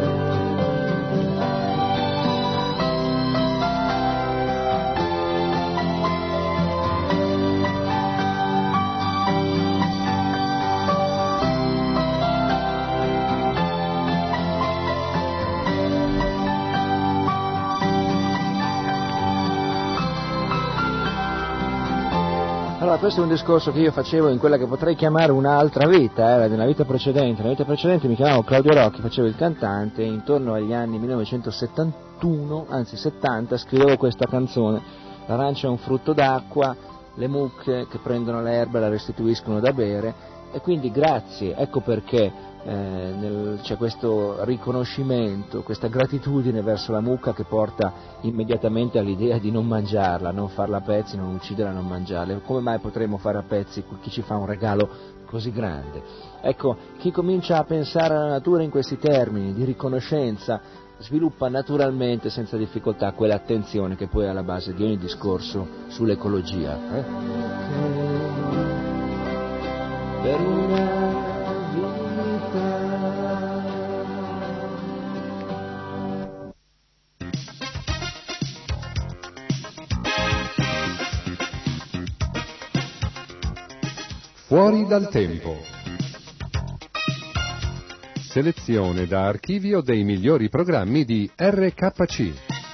Allora, questo è un discorso che io facevo in quella che potrei chiamare un'altra vita, eh, nella vita precedente. Nella vita precedente mi chiamavo Claudio Rocchi, facevo il cantante e intorno agli anni millenovecentosettantuno, anzi settanta, scrivevo questa canzone. L'arancia è un frutto d'acqua, le mucche che prendono l'erba la restituiscono da bere, e quindi grazie, ecco perché eh, nel, c'è questo riconoscimento, questa gratitudine verso la mucca che porta immediatamente all'idea di non mangiarla, non farla a pezzi, non ucciderla, non mangiarla. Come mai potremmo fare a pezzi chi ci fa un regalo così grande? Ecco, chi comincia a pensare alla natura in questi termini di riconoscenza sviluppa naturalmente, senza difficoltà, quell'attenzione che poi è alla base di ogni discorso sull'ecologia. Eh? Per una vita. Fuori dal tempo. Selezione da archivio dei migliori programmi di R K C.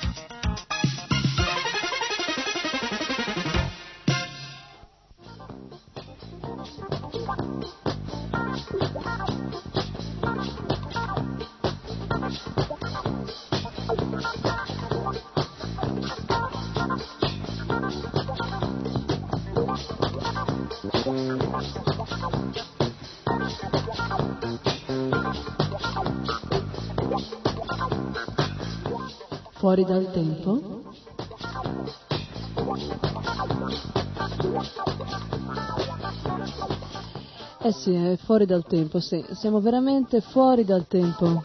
Fuori dal tempo? Eh sì, è fuori dal tempo, sì, siamo veramente fuori dal tempo.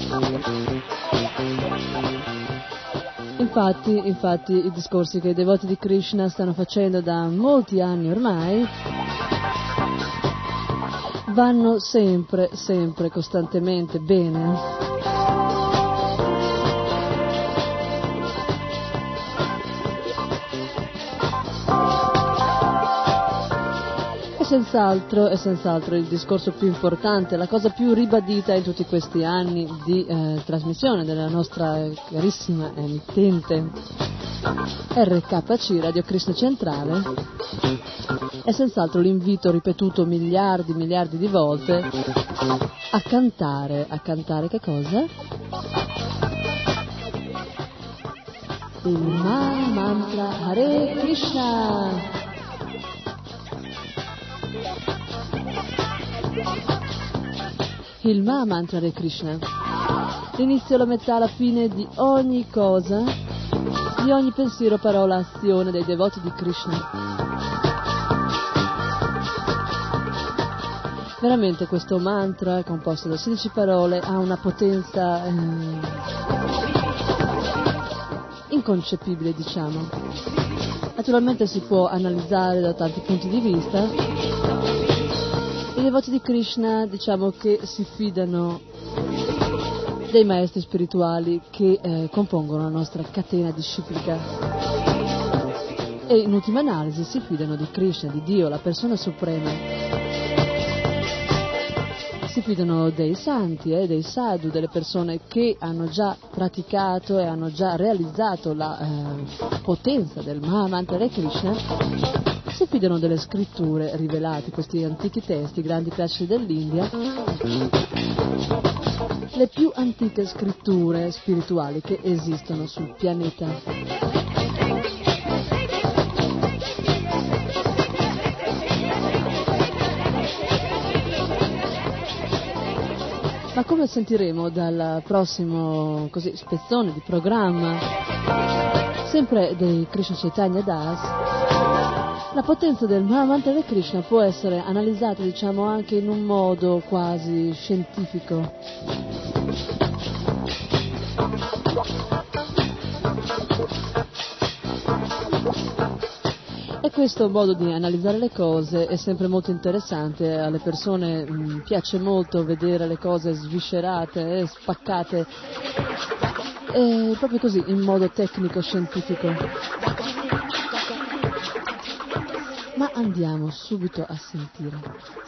Infatti, infatti, i discorsi che i devoti di Krishna stanno facendo da molti anni ormai vanno sempre, sempre, costantemente bene. Senz'altro, è senz'altro il discorso più importante, la cosa più ribadita in tutti questi anni di eh, trasmissione della nostra carissima emittente R K C, Radio Krishna Centrale, è senz'altro l'invito ripetuto miliardi, miliardi di volte a cantare, a cantare che cosa? Il Maha Mantra Hare Krishna. Il Maha Mantra Hare Krishna, l'inizio, la metà, la fine di ogni cosa, di ogni pensiero, parola, azione dei devoti di Krishna. Veramente questo mantra, composto da sedici parole, ha una potenza eh, inconcepibile, diciamo. Naturalmente si può analizzare da tanti punti di vista. I devoti di Krishna, diciamo che si fidano dei maestri spirituali che eh, compongono la nostra catena disciplica e in ultima analisi si fidano di Krishna, di Dio, la persona suprema. Si fidano dei santi, eh, dei sadhu, delle persone che hanno già praticato e hanno già realizzato la eh, potenza del Maha Mantra Hare Krishna. Si fidano delle scritture rivelate, questi antichi testi, grandi classici dell'India, le più antiche scritture spirituali che esistono sul pianeta. Ma come sentiremo dal prossimo così, spezzone di programma, sempre dei Krishna Chaitanya Das, la potenza del Maha Mantra Hare Krishna può essere analizzata, diciamo, anche in un modo quasi scientifico. E questo modo di analizzare le cose è sempre molto interessante, alle persone mh, piace molto vedere le cose sviscerate, eh, spaccate, eh, proprio così, in modo tecnico-scientifico. Ma andiamo subito a sentire.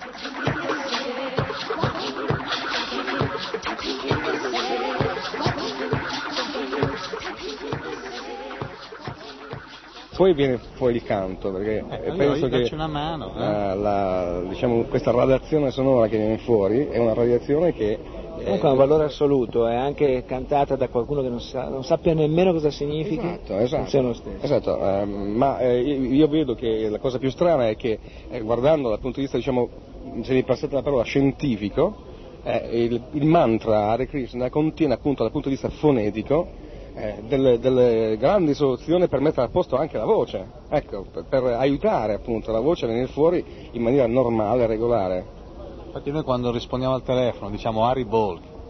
Poi viene fuori il canto, perché eh, penso allora, che una mano, eh? la, la, diciamo, questa radiazione sonora che viene fuori è una radiazione che comunque ha un valore assoluto, è anche cantata da qualcuno che non, sa, non sappia nemmeno cosa significa, esatto, esatto, funziona lo stesso. Esatto, eh, ma eh, io vedo che la cosa più strana è che eh, guardando dal punto di vista, diciamo, se mi passate la parola, scientifico, eh, il, il mantra Hare Krishna contiene appunto dal punto di vista fonetico eh, delle, delle grandi soluzioni per mettere a posto anche la voce, ecco, per, per aiutare appunto la voce a venire fuori in maniera normale e regolare. Infatti noi quando rispondiamo al telefono diciamo Hari Bol,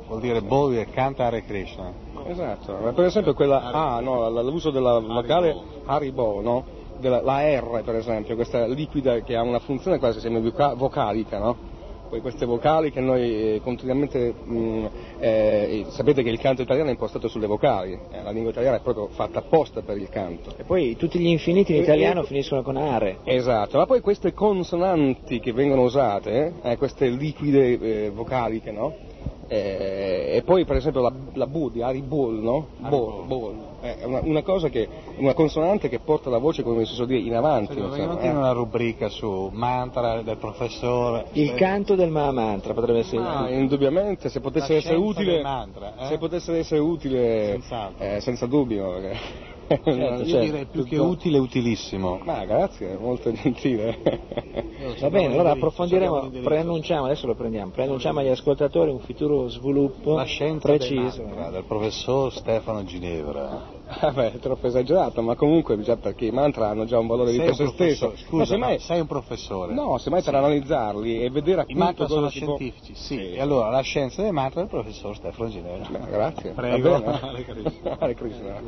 vuol dire Bol e canta Hare Krishna. Esatto, ma per esempio quella A, no, l'uso della vocale Haribo, no? Della, la R per esempio, questa liquida che ha una funzione quasi vocalica, no? Poi queste vocali che noi eh, continuamente, mh, eh, sapete che il canto italiano è impostato sulle vocali, eh, la lingua italiana è proprio fatta apposta per il canto. E poi tutti gli infiniti in italiano e, finiscono con are. Esatto, ma poi queste consonanti che vengono usate, eh, queste liquide eh, vocaliche, no? Eh, e poi per esempio la, la B di Haribol, no? Bol, bol. È una, una cosa che, una consonante che porta la voce, come si suol dire, in avanti. Cioè, insomma, eh. una rubrica su mantra del professore. Il canto del Mahamantra potrebbe essere. Ah, indubbiamente, se potesse essere utile, mantra, eh? se potesse essere utile, eh, senza dubbio. Perché... Certo, io certo. direi più che utile, utilissimo. Ma grazie, molto gentile. Va bene, allora approfondiremo, preannunciamo, adesso lo prendiamo, preannunciamo agli ascoltatori un futuro sviluppo la scienza preciso. Mantra, del professor Stefano Ginevra. Vabbè, è troppo esagerato, ma comunque già perché i mantra hanno già un valore sei di per sé stesso. Scusa, no, mai... sei un professore. No, semmai sì. Per analizzarli e vedere appunto i mantra sono si scientifici, può... sì. sì. E allora la scienza dei mantra del professor Stefano Ginevra. Beh, grazie. Prego. Hare Krishna. Hare Krishna.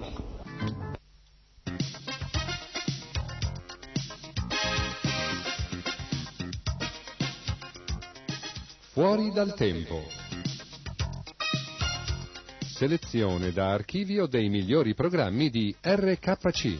Fuori dal tempo. Selezione da archivio dei migliori programmi di R K C.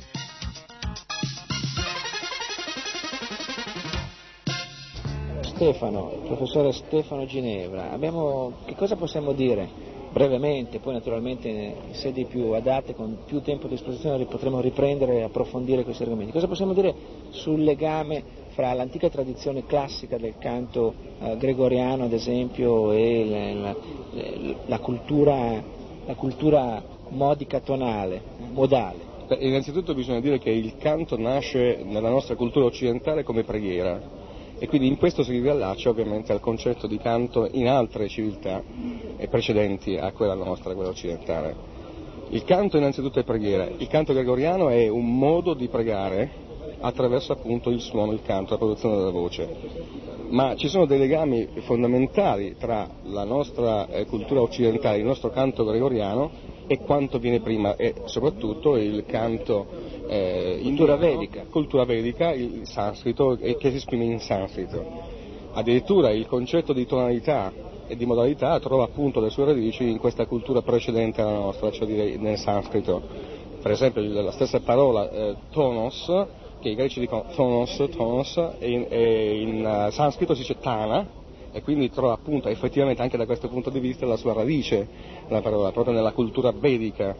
Stefano, il professore Stefano Ginevra, abbiamo, che cosa possiamo dire? Brevemente, poi naturalmente in sedi più adatte, con più tempo a disposizione, potremo riprendere e approfondire questi argomenti. Cosa possiamo dire sul legame fra l'antica tradizione classica del canto eh, gregoriano, ad esempio, e la, la, la, cultura, la cultura modica tonale, modale? Beh, innanzitutto bisogna dire che il canto nasce nella nostra cultura occidentale come preghiera. E quindi in questo si riallaccia ovviamente al concetto di canto in altre civiltà precedenti a quella nostra, quella occidentale. Il canto innanzitutto è preghiera, il canto gregoriano è un modo di pregare attraverso appunto il suono, il canto, la produzione della voce. Ma ci sono dei legami fondamentali tra la nostra eh, cultura occidentale, il nostro canto gregoriano e quanto viene prima, e soprattutto il canto eh, cultura vedica, cultura vedica, il sanscrito, e che si esprime in sanscrito. Addirittura il concetto di tonalità e di modalità trova appunto le sue radici in questa cultura precedente alla nostra, cioè dire nel sanscrito. Per esempio la stessa parola eh, tonos, che i greci dicono tonos, tonos, e in, e in uh, sanscrito si dice tana, e quindi trova appunto effettivamente anche da questo punto di vista la sua radice, la parola, proprio nella cultura vedica.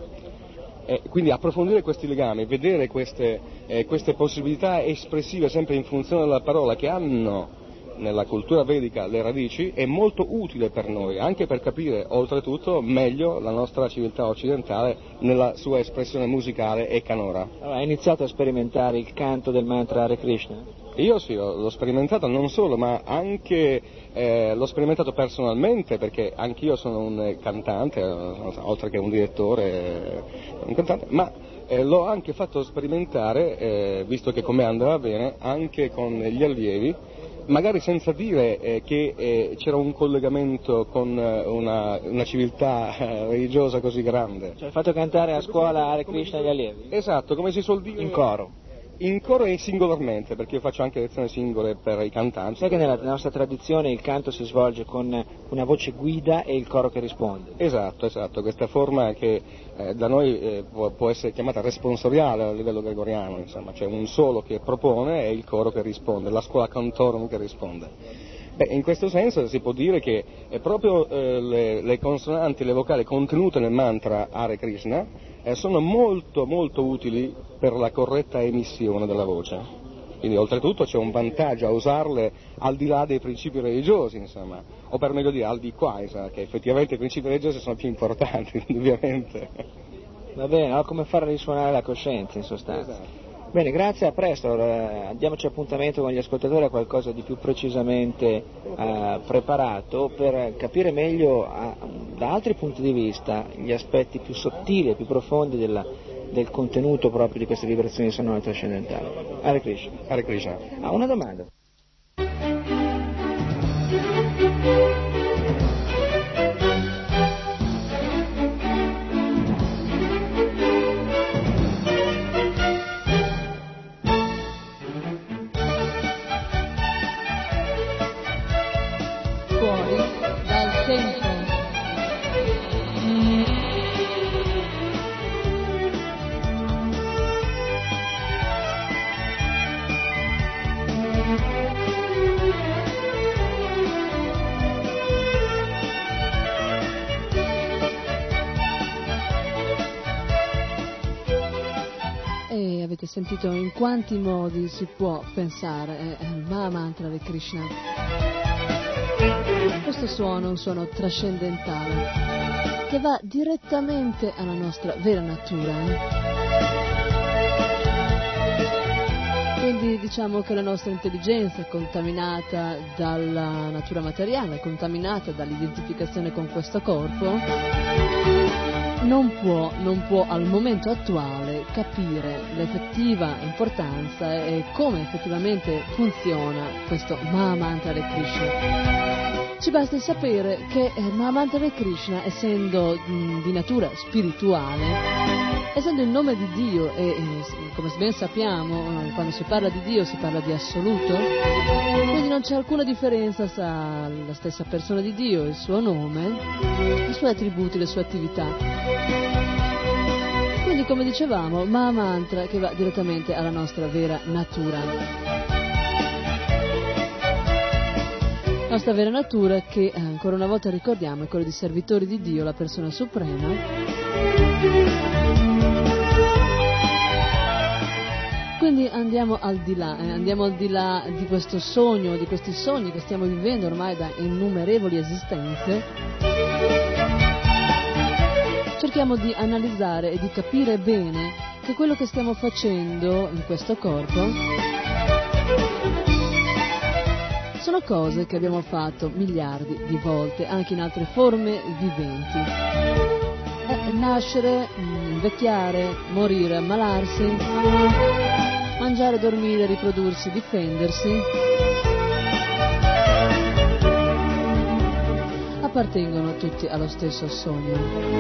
E quindi approfondire questi legami, vedere queste, eh, queste possibilità espressive sempre in funzione della parola che hanno nella cultura vedica le radici è molto utile per noi, anche per capire oltretutto meglio la nostra civiltà occidentale nella sua espressione musicale e canora. Allora, hai iniziato a sperimentare il canto del mantra Hare Krishna? Io sì, l'ho sperimentato non solo, ma anche eh, l'ho sperimentato personalmente, perché anch'io sono un cantante, oltre che un direttore, eh, un cantante, ma eh, l'ho anche fatto sperimentare, eh, visto che con me andava bene, anche con gli allievi, magari senza dire eh, che eh, c'era un collegamento con eh, una, una civiltà eh, religiosa così grande. Cioè hai fatto cantare a scuola Hare Krishna agli allievi? Esatto, come si suol dire. In coro? In coro e singolarmente, perché io faccio anche lezioni singole per i cantanti. Sai che nella nostra tradizione il canto si svolge con una voce guida e il coro che risponde? Esatto, esatto, questa forma che eh, da noi eh, può, può essere chiamata responsoriale a livello gregoriano, insomma, cioè un solo che propone e il coro che risponde, la scuola cantorum che risponde. Beh, in questo senso si può dire che è proprio eh, le, le consonanti, le vocali contenute nel mantra Hare Krishna eh, sono molto molto utili per la corretta emissione della voce. Quindi oltretutto c'è un vantaggio a usarle al di là dei principi religiosi, insomma, o per meglio dire al di qua, insomma, che effettivamente i principi religiosi sono più importanti, indubbiamente. Va bene, allora come far risuonare la coscienza in sostanza. Esatto. Bene, grazie, a presto, allora, diamoci appuntamento con gli ascoltatori a qualcosa di più precisamente eh, preparato per capire meglio a, da altri punti di vista gli aspetti più sottili e più profondi della, del contenuto proprio di queste vibrazioni sonore trascendentali. Hare Krishna. Hare Krishna. Ah, una domanda. fuori dal tempo. E avete sentito in quanti modi si può pensare al Mahamantra di Krishna. Questo suono è un suono trascendentale che va direttamente alla nostra vera natura. Quindi diciamo che la nostra intelligenza è contaminata dalla natura materiale, contaminata dall'identificazione con questo corpo. Non può, non può al momento attuale capire l'effettiva importanza e come effettivamente funziona questo Mahamantra di Krishna. Ci basta sapere che il Mahamantra di Krishna, essendo mh, di natura spirituale, essendo il nome di Dio e, e come ben sappiamo, quando si parla di Dio si parla di assoluto, quindi non c'è alcuna differenza tra la stessa persona di Dio, il suo nome, i suoi attributi, le sue attività. Quindi, come dicevamo, Mahamantra che va direttamente alla nostra vera natura. La nostra vera natura che, ancora una volta ricordiamo, è quella di servitori di Dio, la persona suprema. Quindi andiamo al di là, eh, andiamo al di là di questo sogno, di questi sogni che stiamo vivendo ormai da innumerevoli esistenze. Cerchiamo di analizzare e di capire bene che quello che stiamo facendo in questo corpo sono cose che abbiamo fatto miliardi di volte, anche in altre forme viventi. Eh, nascere, invecchiare, morire, ammalarsi, mangiare, dormire, riprodursi, difendersi, appartengono tutti allo stesso sogno.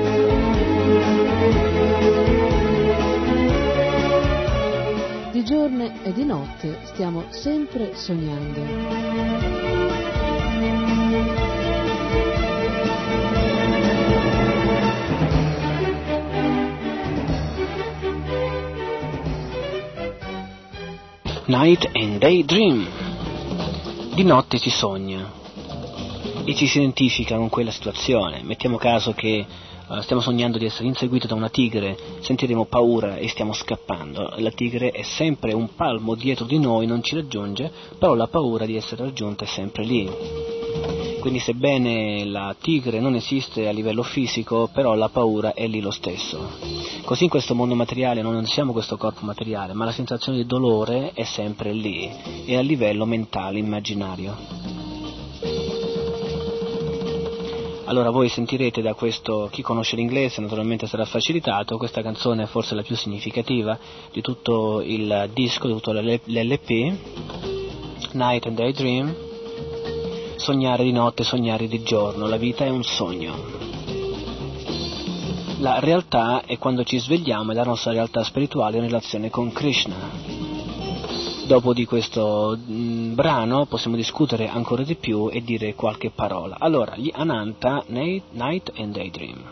Di giorno e di notte stiamo sempre sognando. Night and Day Dream. Di notte si sogna e ci si identifica con quella situazione. Mettiamo caso che uh, stiamo sognando di essere inseguiti da una tigre, sentiremo paura e stiamo scappando. La tigre è sempre un palmo dietro di noi, non ci raggiunge, però la paura di essere raggiunta è sempre lì. Quindi sebbene la tigre non esiste a livello fisico, però la paura è lì lo stesso. Così in questo mondo materiale noi non siamo questo corpo materiale, ma la sensazione di dolore è sempre lì, è a livello mentale, immaginario. Allora voi sentirete da questo, chi conosce l'inglese naturalmente sarà facilitato, questa canzone è forse la più significativa di tutto il disco, di tutto l'L P, Night and Day Dream, sognare di notte, sognare di giorno, la vita è un sogno. La realtà è quando ci svegliamo e la nostra realtà spirituale in relazione con Krishna. Dopo di questo mh, brano possiamo discutere ancora di più e dire qualche parola. Allora, gli Ananta, Night and Day Dream.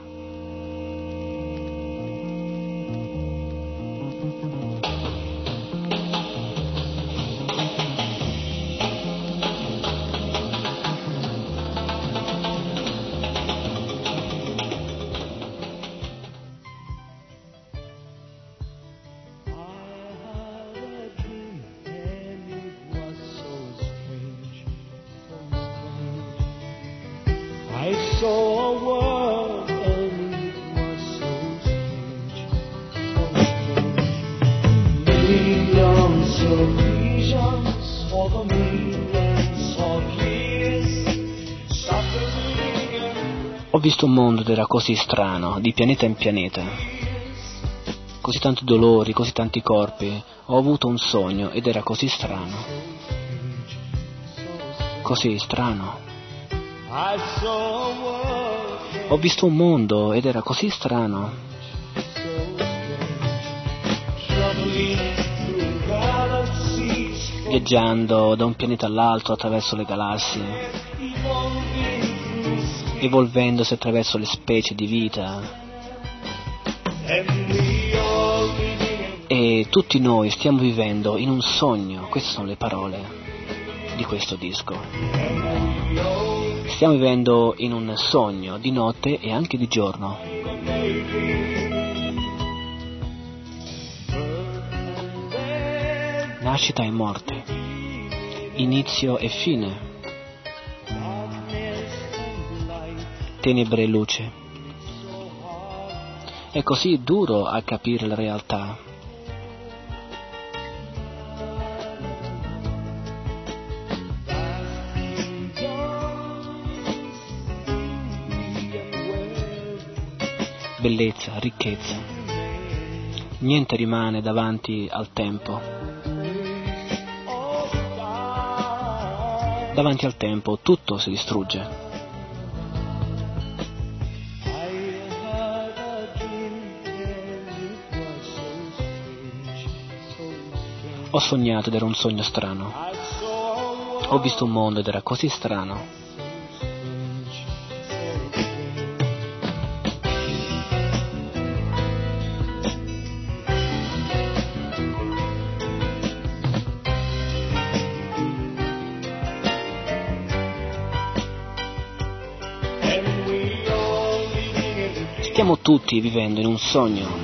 Ho visto un mondo ed era così strano, di pianeta in pianeta, così tanti dolori, così tanti corpi. Ho avuto un sogno ed era così strano, così strano. Ho visto un mondo ed era così strano, viaggiando da un pianeta all'altro attraverso le galassie. evolvendosi attraverso le specie di vita. E tutti noi stiamo vivendo in un sogno, queste sono le parole di questo disco. Stiamo vivendo in un sogno di notte e anche di giorno. Nascita e morte, inizio e fine, tenebre e luce. È così duro a capire la realtà. Bellezza, ricchezza, niente rimane davanti al tempo. Davanti al tempo tutto si distrugge. Ho sognato ed era un sogno strano. Ho visto un mondo ed era così strano. Stiamo tutti vivendo in un sogno.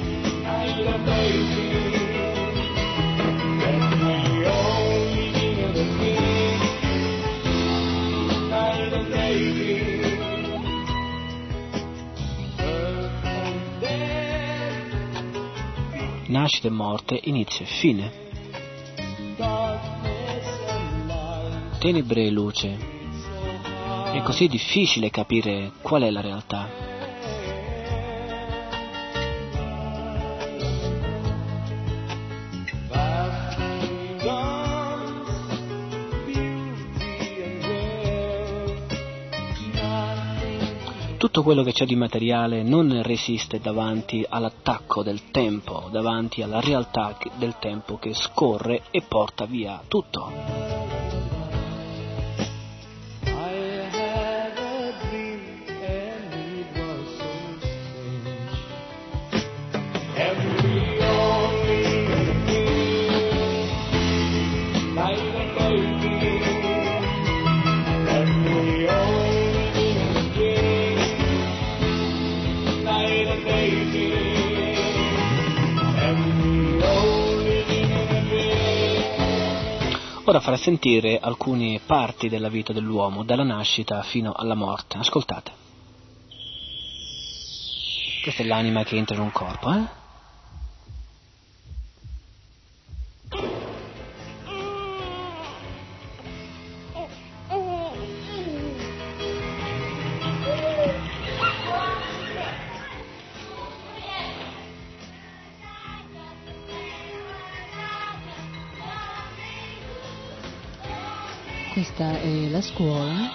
Nascita e morte, inizio e fine. Tenebre e luce. È così difficile capire qual è la realtà. Tutto quello che c'è di materiale non resiste davanti all'attacco del tempo, davanti alla realtà del tempo che scorre e porta via tutto. Ora farà sentire alcune parti della vita dell'uomo, dalla nascita fino alla morte. Ascoltate. Questa è l'anima che entra in un corpo, eh? Questa è la scuola.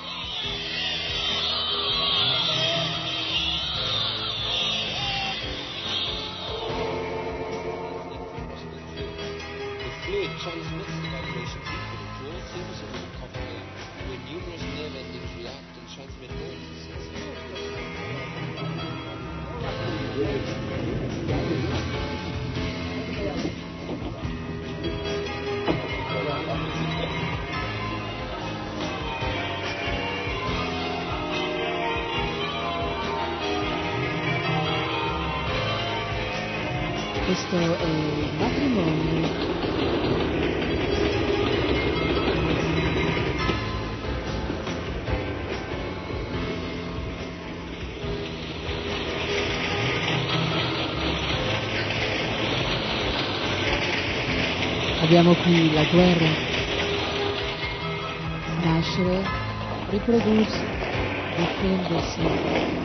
Questo è il matrimonio. Abbiamo qui la guerra, nascere, riprodursi, difendersi.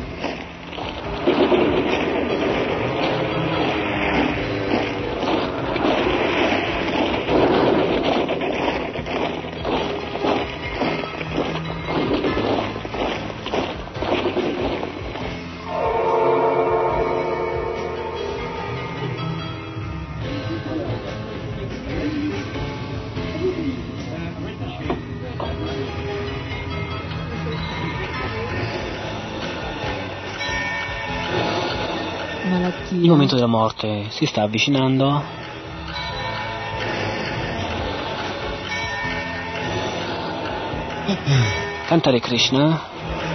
malattia. Il momento della morte si sta avvicinando. Cantare Krishna.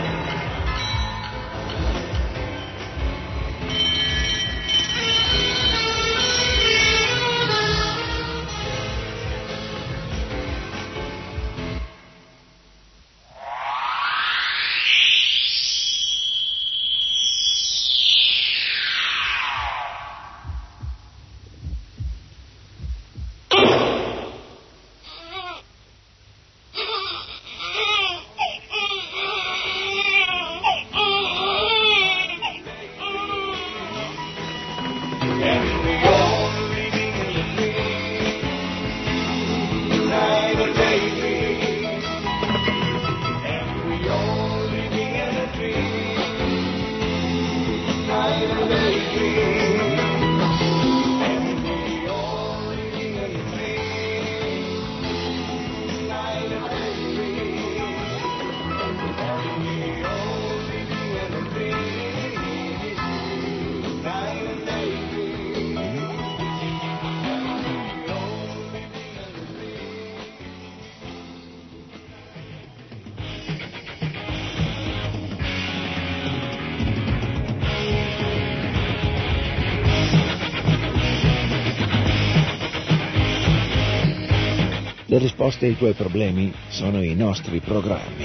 Le risposte ai tuoi problemi sono i nostri programmi.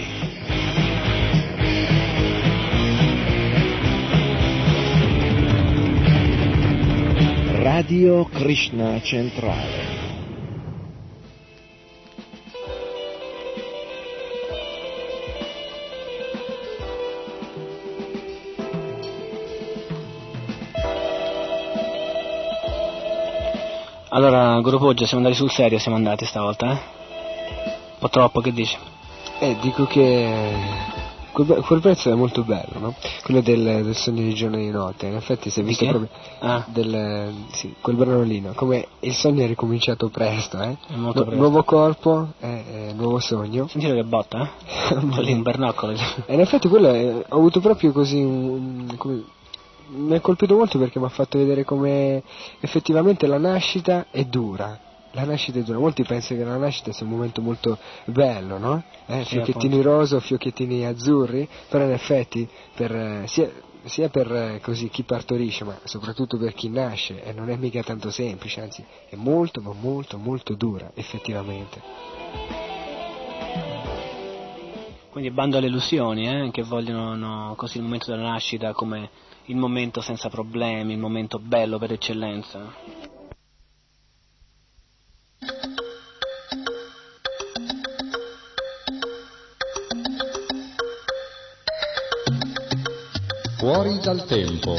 Radio Krishna Centrale. Allora, Guru Poggia, siamo andati sul serio, siamo andati stavolta, eh? Un po' troppo, che dici? Eh, dico che quel, quel pezzo è molto bello, no? Quello del, del sogno di giorno e di notte, in effetti si è visto Di che? proprio Ah. del, sì, quel brano lì, no? Come il sogno è ricominciato presto, eh? È molto Nu- presto. Nuovo corpo, eh, eh, nuovo sogno. Sentite che botta, eh? C'è lì un bernoccolo. E in effetti quello è, ho avuto proprio così un, come, mi ha colpito molto perché mi ha fatto vedere come effettivamente la nascita è dura. La nascita è dura, molti pensano che la nascita sia un momento molto bello, no? Eh, Sì, fiocchettini rosa, fiocchettini azzurri, però in effetti per, eh, sia, sia per eh, così chi partorisce, ma soprattutto per chi nasce, e non è mica tanto semplice, anzi è molto ma molto molto dura, effettivamente. Quindi bando alle illusioni, eh? Che vogliono no, così il momento della nascita come il momento senza problemi, il momento bello per eccellenza. Fuori dal tempo.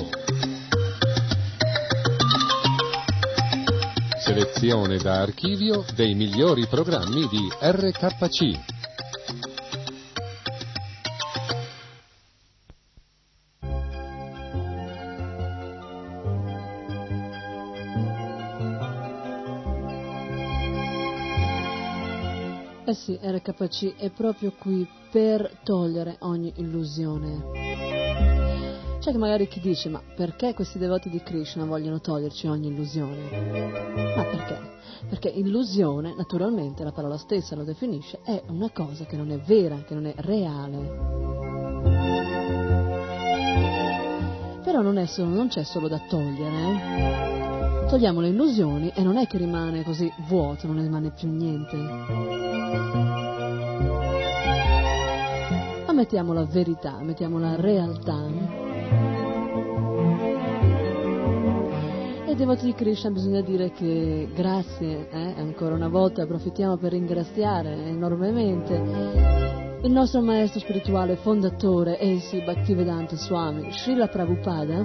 Selezione da archivio dei migliori programmi di R K C. Eh sì, R K C è proprio qui per togliere ogni illusione. C'è che magari chi dice, ma perché questi devoti di Krishna vogliono toglierci ogni illusione? Ma perché? Perché illusione, naturalmente, la parola stessa lo definisce, è una cosa che non è vera, che non è reale. Però non, è solo, non c'è solo da togliere, eh? Togliamo le illusioni e non è che rimane così vuoto, non ne rimane più niente. Ma mettiamo la verità, mettiamo la realtà. E ai devoti di Krishna bisogna dire che grazie, eh, ancora una volta approfittiamo per ringraziare enormemente il nostro maestro spirituale fondatore, essi Bhaktivedanta Swami, Srila Prabhupada.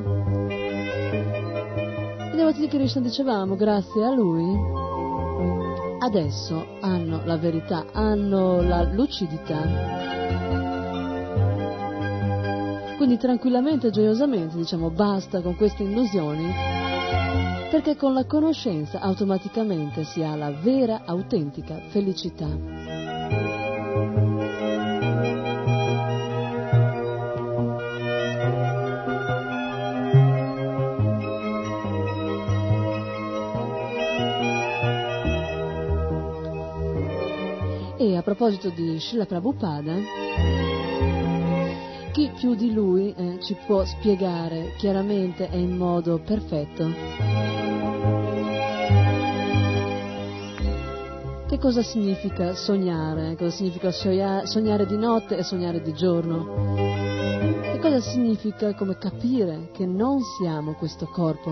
I devoti di Krishna, dicevamo, grazie a lui, adesso hanno la verità, hanno la lucidità. Quindi tranquillamente e gioiosamente diciamo basta con queste illusioni, perché con la conoscenza automaticamente si ha la vera, autentica felicità. a proposito di Srila Prabhupada, chi più di lui eh, ci può spiegare chiaramente e in modo perfetto che cosa significa sognare, cosa significa sognare di notte e sognare di giorno, che cosa significa come capire che non siamo questo corpo.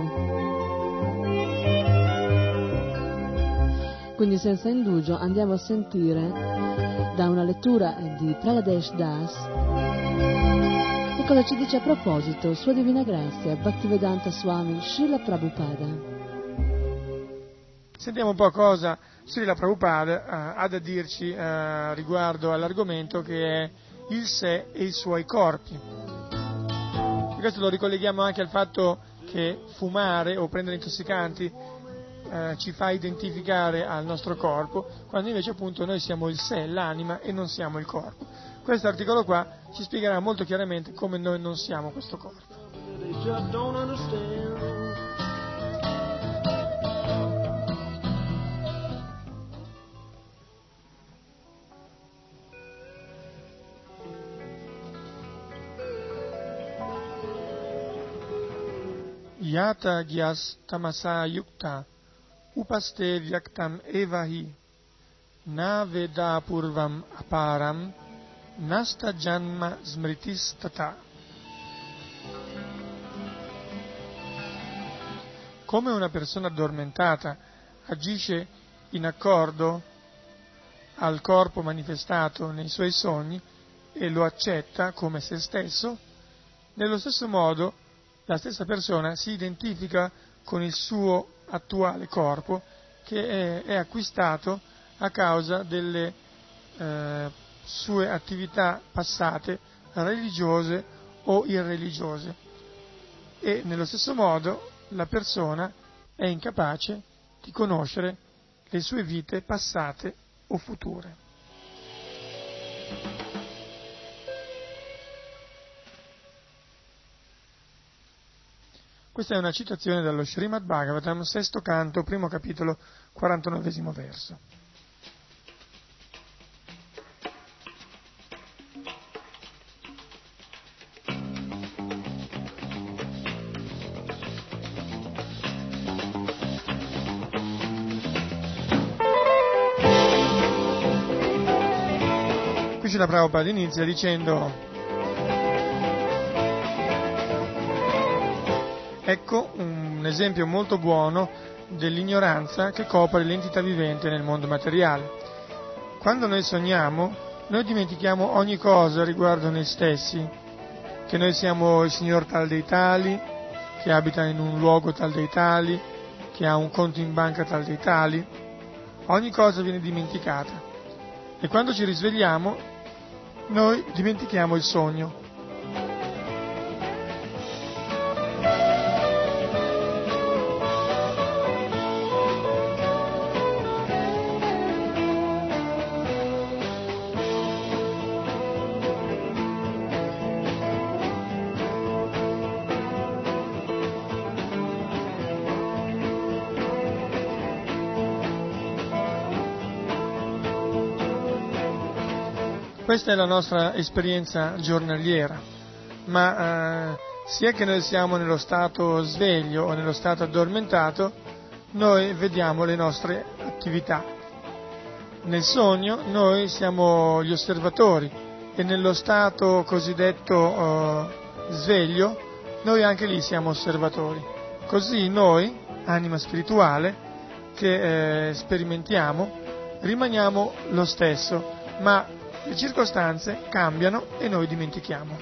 Quindi senza indugio andiamo a sentire da una lettura di Pragadesh Das che cosa ci dice a proposito Sua Divina Grazia Bhaktivedanta Swami Srila Prabhupada. Sentiamo un po' cosa Srila Prabhupada uh, ha da dirci uh, riguardo all'argomento che è il sé e i suoi corpi. E questo lo ricolleghiamo anche al fatto che fumare o prendere intossicanti uh, ci fa identificare al nostro corpo, quando invece appunto noi siamo il sé, l'anima, e non siamo il corpo. Questo articolo qua ci spiegherà molto chiaramente come noi non siamo questo corpo. Yata gyas tamasa yukta upaste vyaktam evahi na veda purvam aparam nasta janma smritis tata. Come una persona addormentata agisce in accordo al corpo manifestato nei suoi sogni e lo accetta come se stesso, nello stesso modo la stessa persona si identifica con il suo attuale corpo che è, è acquistato a causa delle eh, sue attività passate, religiose o irreligiose, e nello stesso modo la persona è incapace di conoscere le sue vite passate o future. Questa è una citazione dallo Srimad Bhagavatam, sesto canto, primo capitolo, quarantanovesimo verso. Qui c'è la Prabhupada inizia dicendo: ecco un esempio molto buono dell'ignoranza che copre l'entità vivente nel mondo materiale. Quando noi sogniamo, noi dimentichiamo ogni cosa riguardo noi stessi, che noi siamo il signor tal dei tali, che abita in un luogo tal dei tali, che ha un conto in banca tal dei tali. Ogni cosa viene dimenticata. E quando ci risvegliamo, noi dimentichiamo il sogno. Questa è la nostra esperienza giornaliera, ma eh, sia che noi siamo nello stato sveglio o nello stato addormentato, noi vediamo le nostre attività. Nel sogno noi siamo gli osservatori e nello stato cosiddetto eh, sveglio noi anche lì siamo osservatori. Così noi, anima spirituale, che eh, sperimentiamo, rimaniamo lo stesso, ma le circostanze cambiano e noi dimentichiamo.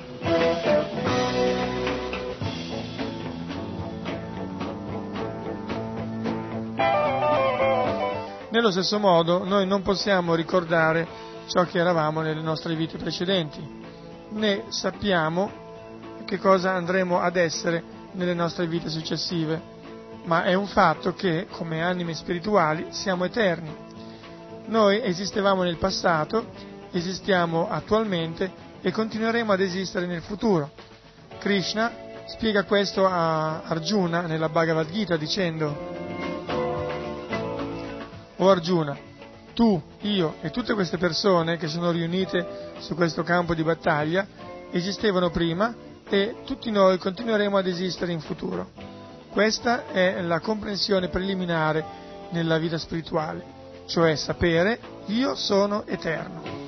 Nello stesso modo, noi non possiamo ricordare ciò che eravamo nelle nostre vite precedenti, né sappiamo che cosa andremo ad essere nelle nostre vite successive, ma è un fatto che, come anime spirituali, siamo eterni. Noi esistevamo nel passato, esistiamo attualmente e continueremo ad esistere nel futuro. Krishna spiega questo a Arjuna nella Bhagavad Gita dicendo: O Arjuna, tu, io e tutte queste persone che sono riunite su questo campo di battaglia esistevano prima e tutti noi continueremo ad esistere in futuro. Questa è la comprensione preliminare nella vita spirituale, cioè sapere io sono eterno.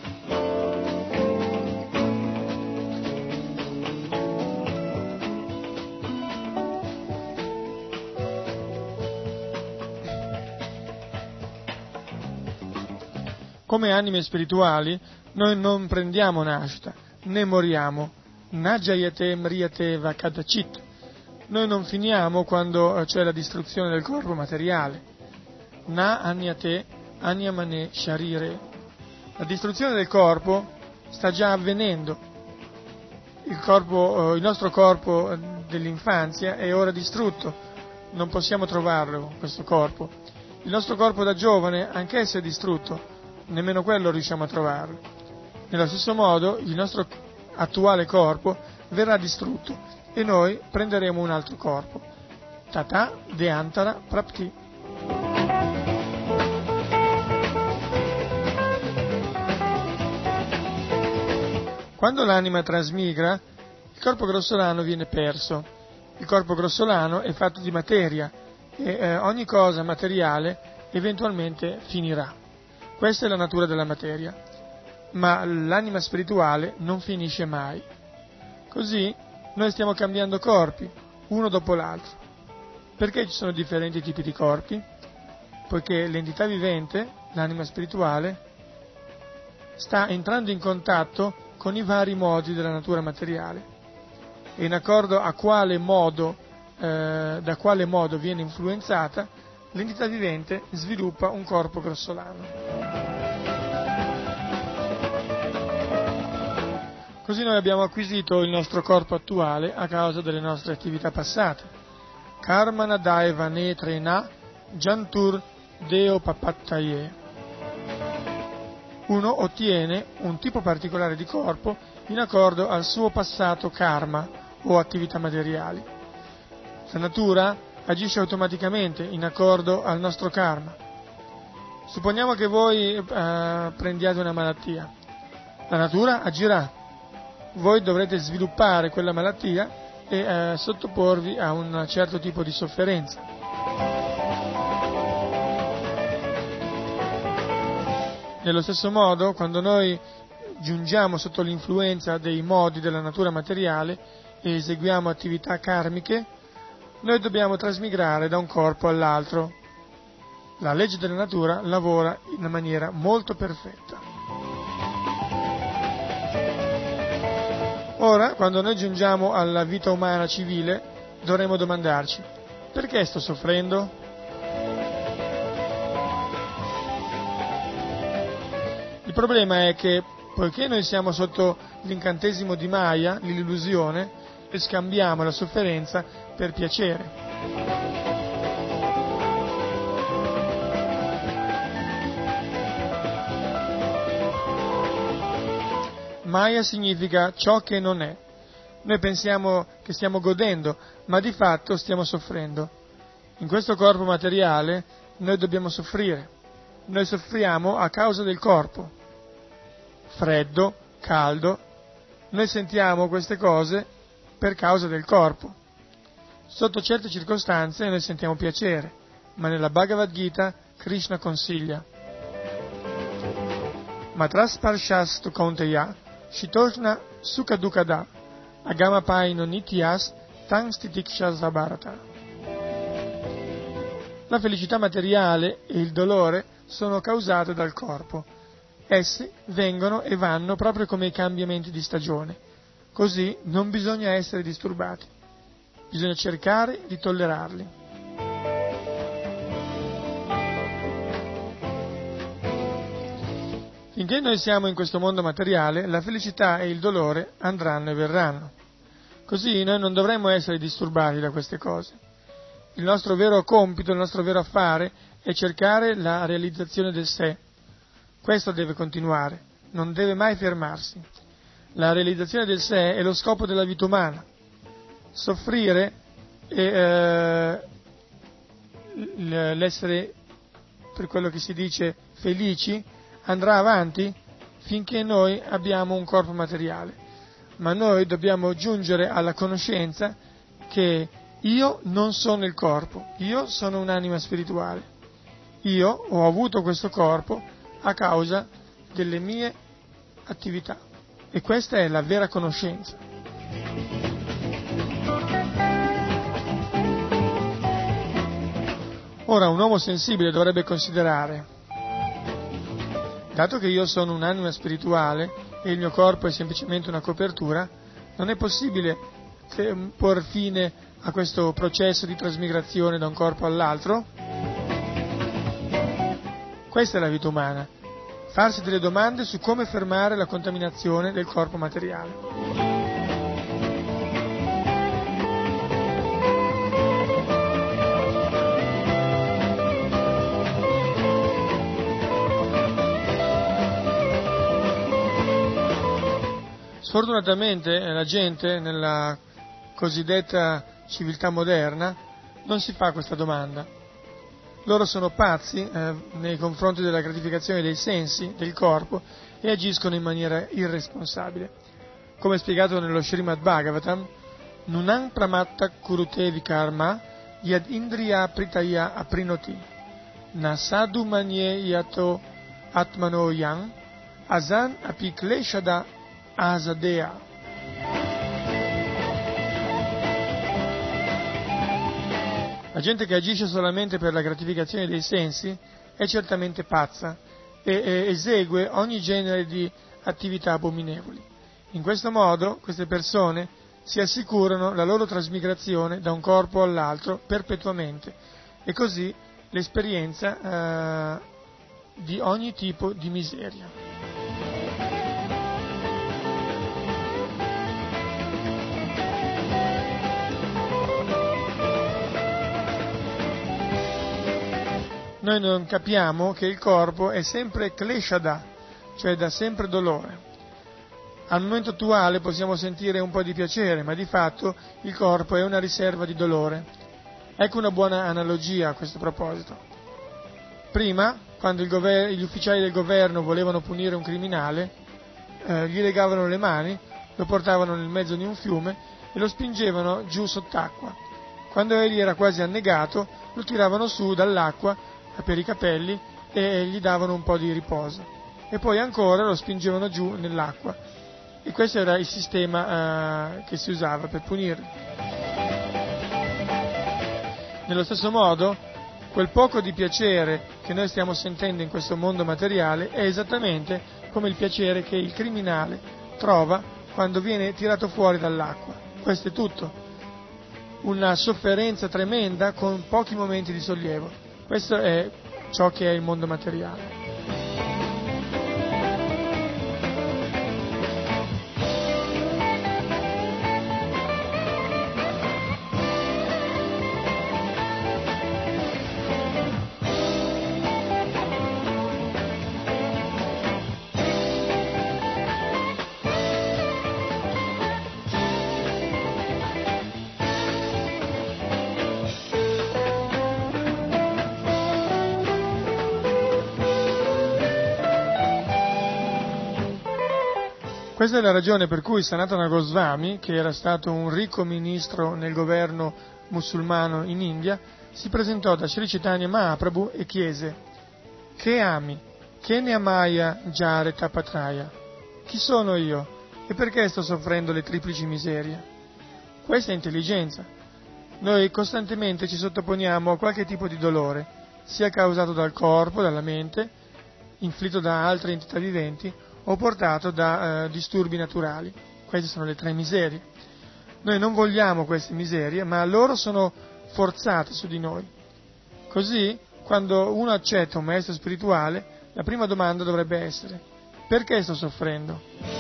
Come anime spirituali noi non prendiamo nascita, né moriamo. Najayate mriyate vakadachit. Noi non finiamo quando c'è la distruzione del corpo materiale. Na anyate anyamane sharire. La distruzione del corpo sta già avvenendo. Il, corpo, il nostro corpo dell'infanzia è ora distrutto. Non possiamo trovarlo, questo corpo. Il nostro corpo da giovane, anch'esso è distrutto. Nemmeno quello riusciamo a trovarlo. Nello stesso modo il nostro attuale corpo verrà distrutto e noi prenderemo un altro corpo. Tata deantara prapti. Quando l'anima trasmigra, il corpo grossolano viene perso. Il corpo grossolano è fatto di materia e eh, ogni cosa materiale eventualmente finirà. Questa è la natura della materia, ma l'anima spirituale non finisce mai. Così noi stiamo cambiando corpi, uno dopo l'altro. Perché ci sono differenti tipi di corpi? Poiché l'entità vivente, l'anima spirituale, sta entrando in contatto con i vari modi della natura materiale e in accordo a quale modo, eh, da quale modo viene influenzata, l'entità vivente sviluppa un corpo grossolano. Così noi abbiamo acquisito il nostro corpo attuale a causa delle nostre attività passate. Karmana daeva netrena jantur deo papattaye. Uno ottiene un tipo particolare di corpo in accordo al suo passato karma o attività materiali. La natura agisce automaticamente in accordo al nostro karma. Supponiamo che voi eh, prendiate una malattia. La natura agirà. Voi dovrete sviluppare quella malattia e eh, sottoporvi a un certo tipo di sofferenza. Nello stesso modo, quando noi giungiamo sotto l'influenza dei modi della natura materiale e eseguiamo attività karmiche, noi dobbiamo trasmigrare da un corpo all'altro. La legge della natura lavora in maniera molto perfetta. Ora, quando noi giungiamo alla vita umana civile, dovremo domandarci: perché sto soffrendo? Il problema è che, poiché noi siamo sotto l'incantesimo di Maya, l'illusione, e scambiamo la sofferenza per piacere. Maya significa ciò che non è. Noi pensiamo che stiamo godendo, ma di fatto stiamo soffrendo. In questo corpo materiale noi dobbiamo soffrire. Noi soffriamo a causa del corpo. Freddo, caldo. Noi sentiamo queste cose per causa del corpo. Sotto certe circostanze noi sentiamo piacere, ma nella Bhagavad Gita Krishna consiglia: Matrasparshas kaunteya shitoshna sukha dukada agamapaino nityas tang stitikshasa bharata. La felicità materiale e il dolore sono causate dal corpo. Essi vengono e vanno proprio come i cambiamenti di stagione. Così non bisogna essere disturbati. Bisogna cercare di tollerarli. Finché noi siamo in questo mondo materiale, la felicità e il dolore andranno e verranno. Così noi non dovremmo essere disturbati da queste cose. Il nostro vero compito, il nostro vero affare è cercare la realizzazione del sé. Questo deve continuare, non deve mai fermarsi. La realizzazione del sé è lo scopo della vita umana. Soffrire e eh, l'essere per quello che si dice felici, andrà avanti finché noi abbiamo un corpo materiale, ma noi dobbiamo giungere alla conoscenza che io non sono il corpo, io sono un'anima spirituale, io ho avuto questo corpo a causa delle mie attività, e questa è la vera conoscenza. Ora un uomo sensibile dovrebbe considerare, dato che io sono un'anima spirituale e il mio corpo è semplicemente una copertura, non è possibile porre fine a questo processo di trasmigrazione da un corpo all'altro? Questa è la vita umana, farsi delle domande su come fermare la contaminazione del corpo materiale. Sfortunatamente la gente nella cosiddetta civiltà moderna non si fa questa domanda. Loro sono pazzi eh, nei confronti della gratificazione dei sensi, del corpo, e agiscono in maniera irresponsabile. Come spiegato nello Srimad Bhagavatam, Nunam pramatta kurute vikarma yad indriya pritaya aprinoti na sadhu manye yato atmano yang asan api kleshada asadea. La gente che agisce solamente per la gratificazione dei sensi è certamente pazza e, e esegue ogni genere di attività abominevoli. In questo modo queste persone si assicurano la loro trasmigrazione da un corpo all'altro perpetuamente, e così l'esperienza eh, di ogni tipo di miseria. Noi non capiamo che il corpo è sempre kleshada, cioè dà sempre dolore. Al momento attuale possiamo sentire un po' di piacere, ma di fatto il corpo è una riserva di dolore. Ecco una buona analogia a questo proposito. Prima, quando il gover- gli ufficiali del governo volevano punire un criminale, eh, gli legavano le mani, lo portavano nel mezzo di un fiume e lo spingevano giù sott'acqua. Quando egli era quasi annegato, lo tiravano su dall'acqua per i capelli e gli davano un po' di riposo, e poi ancora lo spingevano giù nell'acqua, e questo era il sistema eh, che si usava per punirli. Nello stesso modo, quel poco di piacere che noi stiamo sentendo in questo mondo materiale è esattamente come il piacere che il criminale trova quando viene tirato fuori dall'acqua. Questo è tutto, una sofferenza tremenda con pochi momenti di sollievo. Questo è ciò che è il mondo materiale. Questa è la ragione per cui Sanatana Goswami, che era stato un ricco ministro nel governo musulmano in India, si presentò da Sri Chaitanya Mahaprabhu e chiese: che ami, che ne amaya jare tapatraya? Chi sono io e perché sto soffrendo le triplici miserie? Questa è intelligenza. Noi costantemente ci sottoponiamo a qualche tipo di dolore, sia causato dal corpo, dalla mente, inflitto da altre entità viventi, o portato da eh, disturbi naturali. Queste sono le tre miserie. Noi non vogliamo queste miserie, ma loro sono forzate su di noi. Così, quando uno accetta un maestro spirituale, la prima domanda dovrebbe essere: perché sto soffrendo?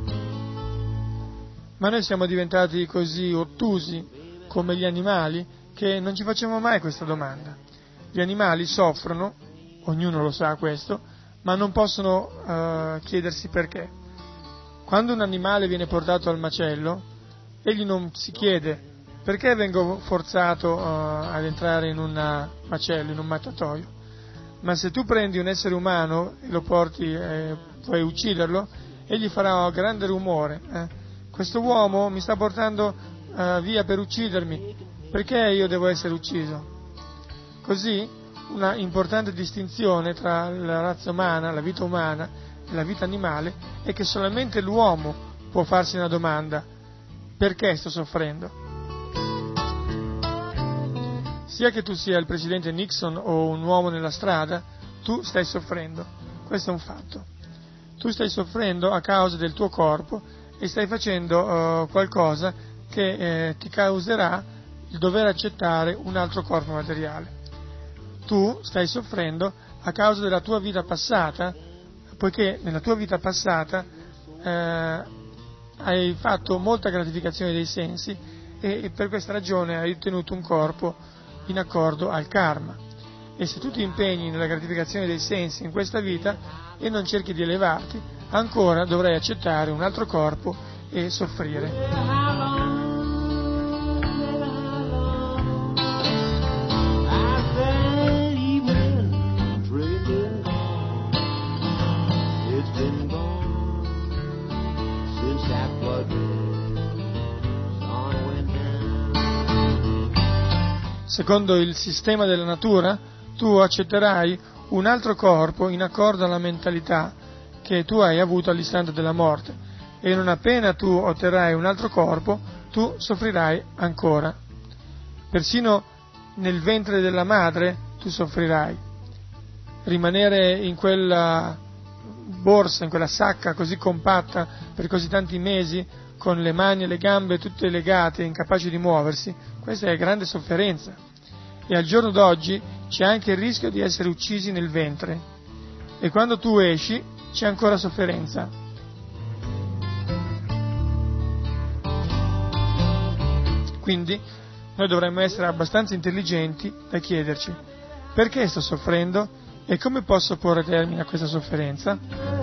Ma noi siamo diventati così ottusi come gli animali che non ci facciamo mai questa domanda. Gli animali soffrono, ognuno lo sa questo, ma non possono uh, chiedersi perché. Quando un animale viene portato al macello, egli non si chiede perché vengo forzato uh, ad entrare in un macello, in un mattatoio. Ma se tu prendi un essere umano e lo porti e eh, puoi ucciderlo, egli farà grande rumore. Eh? Questo uomo mi sta portando uh, via per uccidermi, perché io devo essere ucciso? Così una importante distinzione tra la razza umana, la vita umana e la vita animale è che solamente l'uomo può farsi una domanda: perché sto soffrendo? Sia che tu sia il presidente Nixon o un uomo nella strada, tu stai soffrendo. Questo è un fatto. Tu stai soffrendo a causa del tuo corpo e stai facendo uh, qualcosa che eh, ti causerà il dover accettare un altro corpo materiale. Tu stai soffrendo a causa della tua vita passata, poiché nella tua vita passata eh, hai fatto molta gratificazione dei sensi e, e per questa ragione hai ottenuto un corpo in accordo al karma. E se tu ti impegni nella gratificazione dei sensi in questa vita e non cerchi di elevarti, ancora dovrai accettare un altro corpo e soffrire. Secondo il sistema della natura, tu accetterai un altro corpo in accordo alla mentalità che tu hai avuto all'istante della morte, e non appena tu otterrai un altro corpo, tu soffrirai ancora. Persino nel ventre della madre tu soffrirai. Rimanere in quella borsa, in quella sacca così compatta per così tanti mesi, con le mani e le gambe tutte legate, incapaci di muoversi, questa è grande sofferenza. E al giorno d'oggi c'è anche il rischio di essere uccisi nel ventre. E quando tu esci c'è ancora sofferenza. Quindi noi dovremmo essere abbastanza intelligenti da chiederci: perché sto soffrendo e come posso porre termine a questa sofferenza?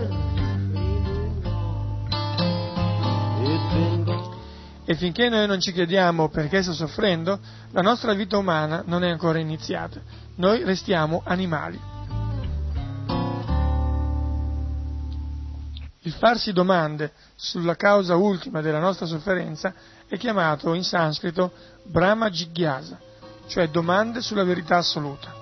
E finché noi non ci chiediamo perché sto soffrendo, la nostra vita umana non è ancora iniziata. Noi restiamo animali. Il farsi domande sulla causa ultima della nostra sofferenza è chiamato in sanscrito Brahma Jigyasa, cioè domande sulla verità assoluta.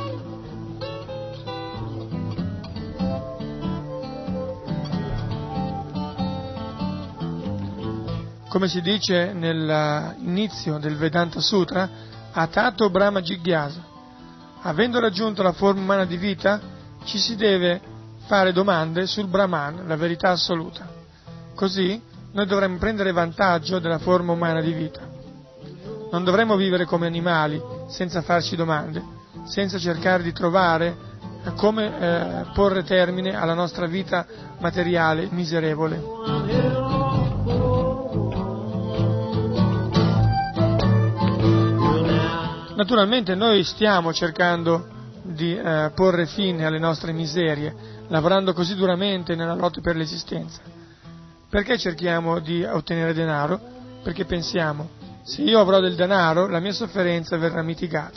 Come si dice nell'inizio del Vedanta Sutra, Atato Brahma Jigyasa. Avendo raggiunto la forma umana di vita, ci si deve fare domande sul Brahman, la verità assoluta. Così noi dovremmo prendere vantaggio della forma umana di vita. Non dovremmo vivere come animali, senza farci domande, senza cercare di trovare come eh, porre termine alla nostra vita materiale miserevole. Naturalmente noi stiamo cercando di eh, porre fine alle nostre miserie, lavorando così duramente nella lotta per l'esistenza. Perché cerchiamo di ottenere denaro? Perché pensiamo: se io avrò del denaro, la mia sofferenza verrà mitigata.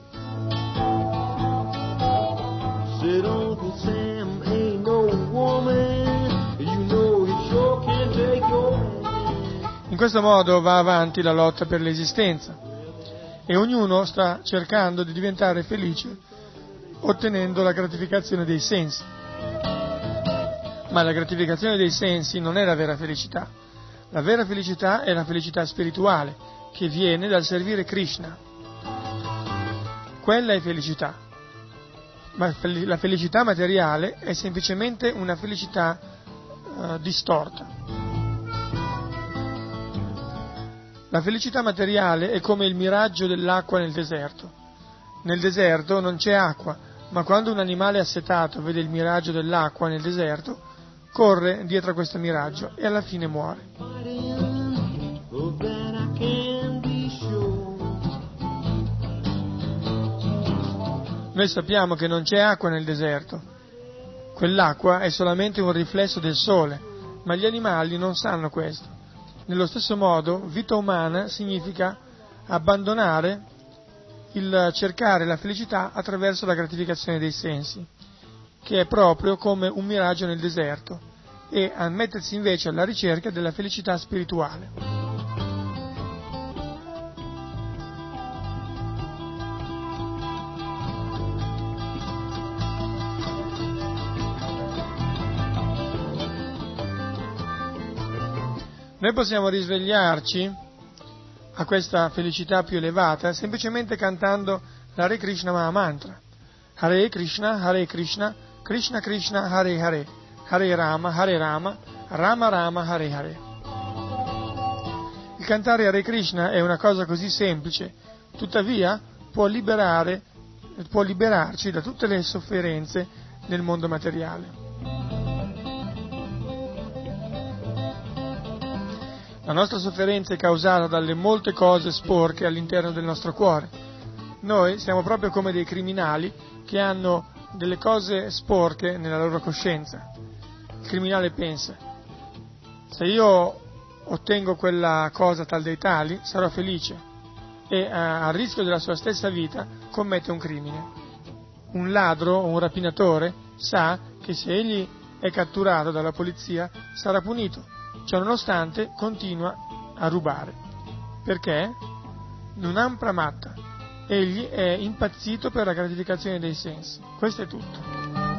In questo modo va avanti la lotta per l'esistenza. E ognuno sta cercando di diventare felice ottenendo la gratificazione dei sensi. Ma la gratificazione dei sensi non è la vera felicità. La vera felicità è la felicità spirituale, che viene dal servire Krishna. Quella è felicità. Ma la felicità materiale è semplicemente una felicità uh, distorta. La felicità materiale è come il miraggio dell'acqua nel deserto. Nel deserto non c'è acqua, ma quando un animale assetato vede il miraggio dell'acqua nel deserto, corre dietro a questo miraggio e alla fine muore. Noi sappiamo che non c'è acqua nel deserto, quell'acqua è solamente un riflesso del sole, ma gli animali non sanno questo. Nello stesso modo, vita umana significa abbandonare il cercare la felicità attraverso la gratificazione dei sensi, che è proprio come un miraggio nel deserto, e a mettersi invece alla ricerca della felicità spirituale. Noi possiamo risvegliarci a questa felicità più elevata semplicemente cantando l'Hare Krishna Mahamantra. Hare Krishna, Hare Krishna, Krishna Krishna, Hare Hare, Hare Rama, Hare Rama, Rama Rama, Hare Hare. Il cantare Hare Krishna è una cosa così semplice, tuttavia può liberare, può liberarci da tutte le sofferenze nel mondo materiale. La nostra sofferenza è causata dalle molte cose sporche all'interno del nostro cuore. Noi siamo proprio come dei criminali che hanno delle cose sporche nella loro coscienza. Il criminale pensa: se io ottengo quella cosa tal dei tali, sarò felice, e eh, a rischio della sua stessa vita commette un crimine. Un ladro o un rapinatore sa che se egli è catturato dalla polizia sarà punito. Ciononostante continua a rubare. Perché? Non ha un pramatta. Egli è impazzito per la gratificazione dei sensi. Questo è tutto.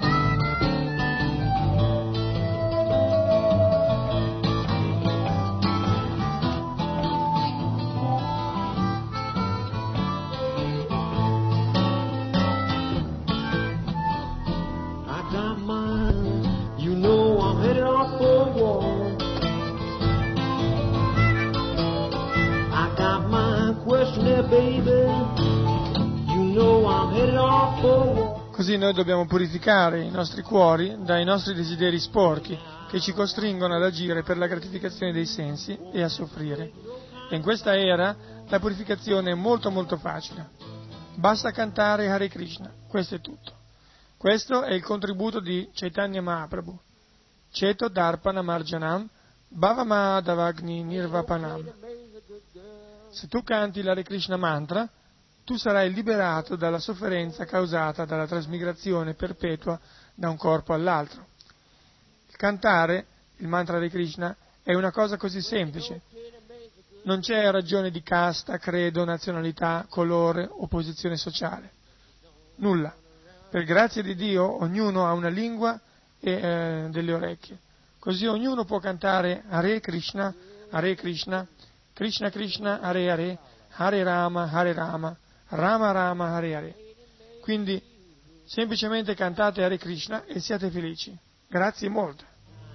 Così noi dobbiamo purificare i nostri cuori dai nostri desideri sporchi che ci costringono ad agire per la gratificazione dei sensi e a soffrire. E in questa era la purificazione è molto molto facile. Basta cantare Hare Krishna, questo è tutto. Questo è il contributo di Chaitanya Mahaprabhu. Ceto Darpana Marjanam Bhavamadavagni Nirvapanam. Se tu canti l'Hare Krishna mantra, tu sarai liberato dalla sofferenza causata dalla trasmigrazione perpetua da un corpo all'altro. Il cantare il mantra di Krishna è una cosa così semplice. Non c'è ragione di casta, credo, nazionalità, colore o posizione sociale. Nulla. Per grazia di Dio ognuno ha una lingua e eh, delle orecchie. Così ognuno può cantare Hare Krishna, Hare Krishna, Krishna Krishna, Hare Hare, Hare Rama, Hare Rama, Rama Rama, Hare Hare. Quindi semplicemente cantate Hare Krishna e siate felici. Grazie molte.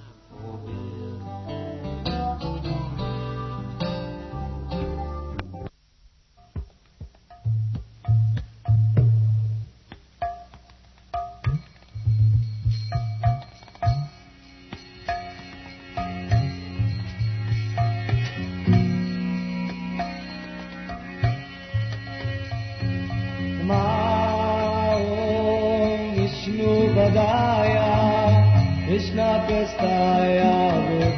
Krishna Prestaya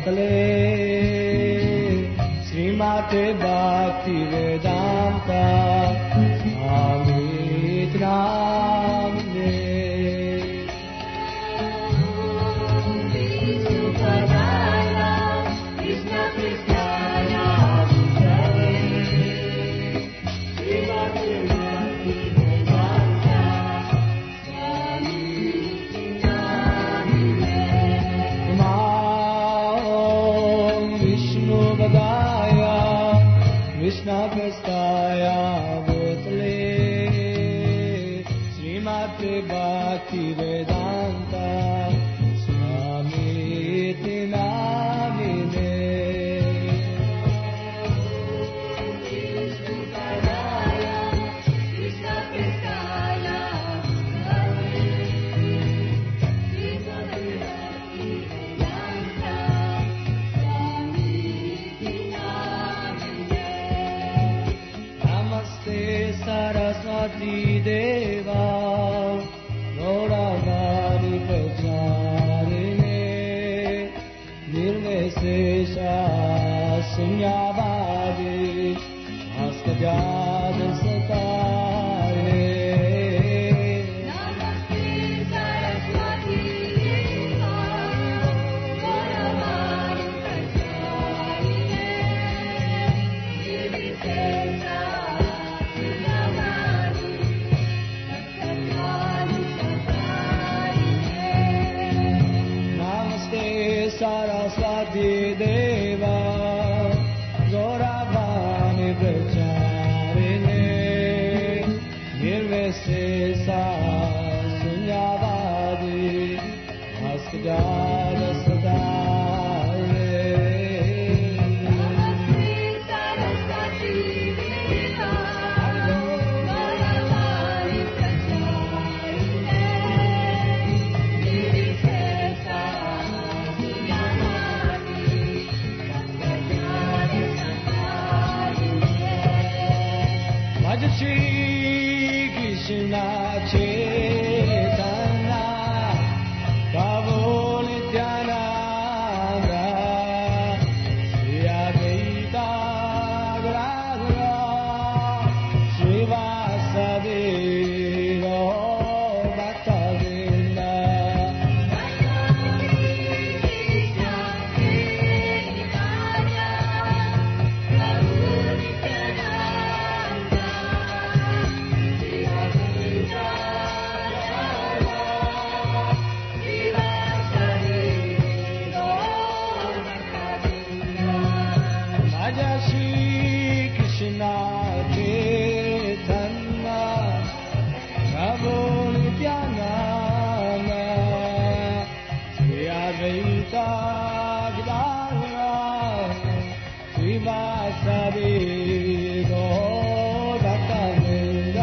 Bhutale Srimate Bhakti Vedanta Swami Namne Krishna Prestaya Bhutale Srimate Bhakti Vedanta Krishna Prestaya Bhutale Srimate Bhakti Vedanta Swami Namine Krishna Prestaya Nirvishesha Sunyavadi Askavyada Satare Namaste Saraswati Deva Gauravani Pracharine Nirvishesha Sunyavadi Askavyada Satare Namaste Saraswati Deva Gauravani Pracharine Nirvishesha Sunyavadi Askavyada Satare Namaste Saraswati Deva Gauravani Pracharine Nirvishesha Bhaja Shri Krishna Chaitanya Prabhu Nityananda Shri Advaita Gadadhara Srivasadi Gaur Bhaktavrinda Bhaja Shri Krishna Chaitanya Prabhu Nityananda Shri Advaita Gadadhara Srivasadi Gaur Bhaktavrinda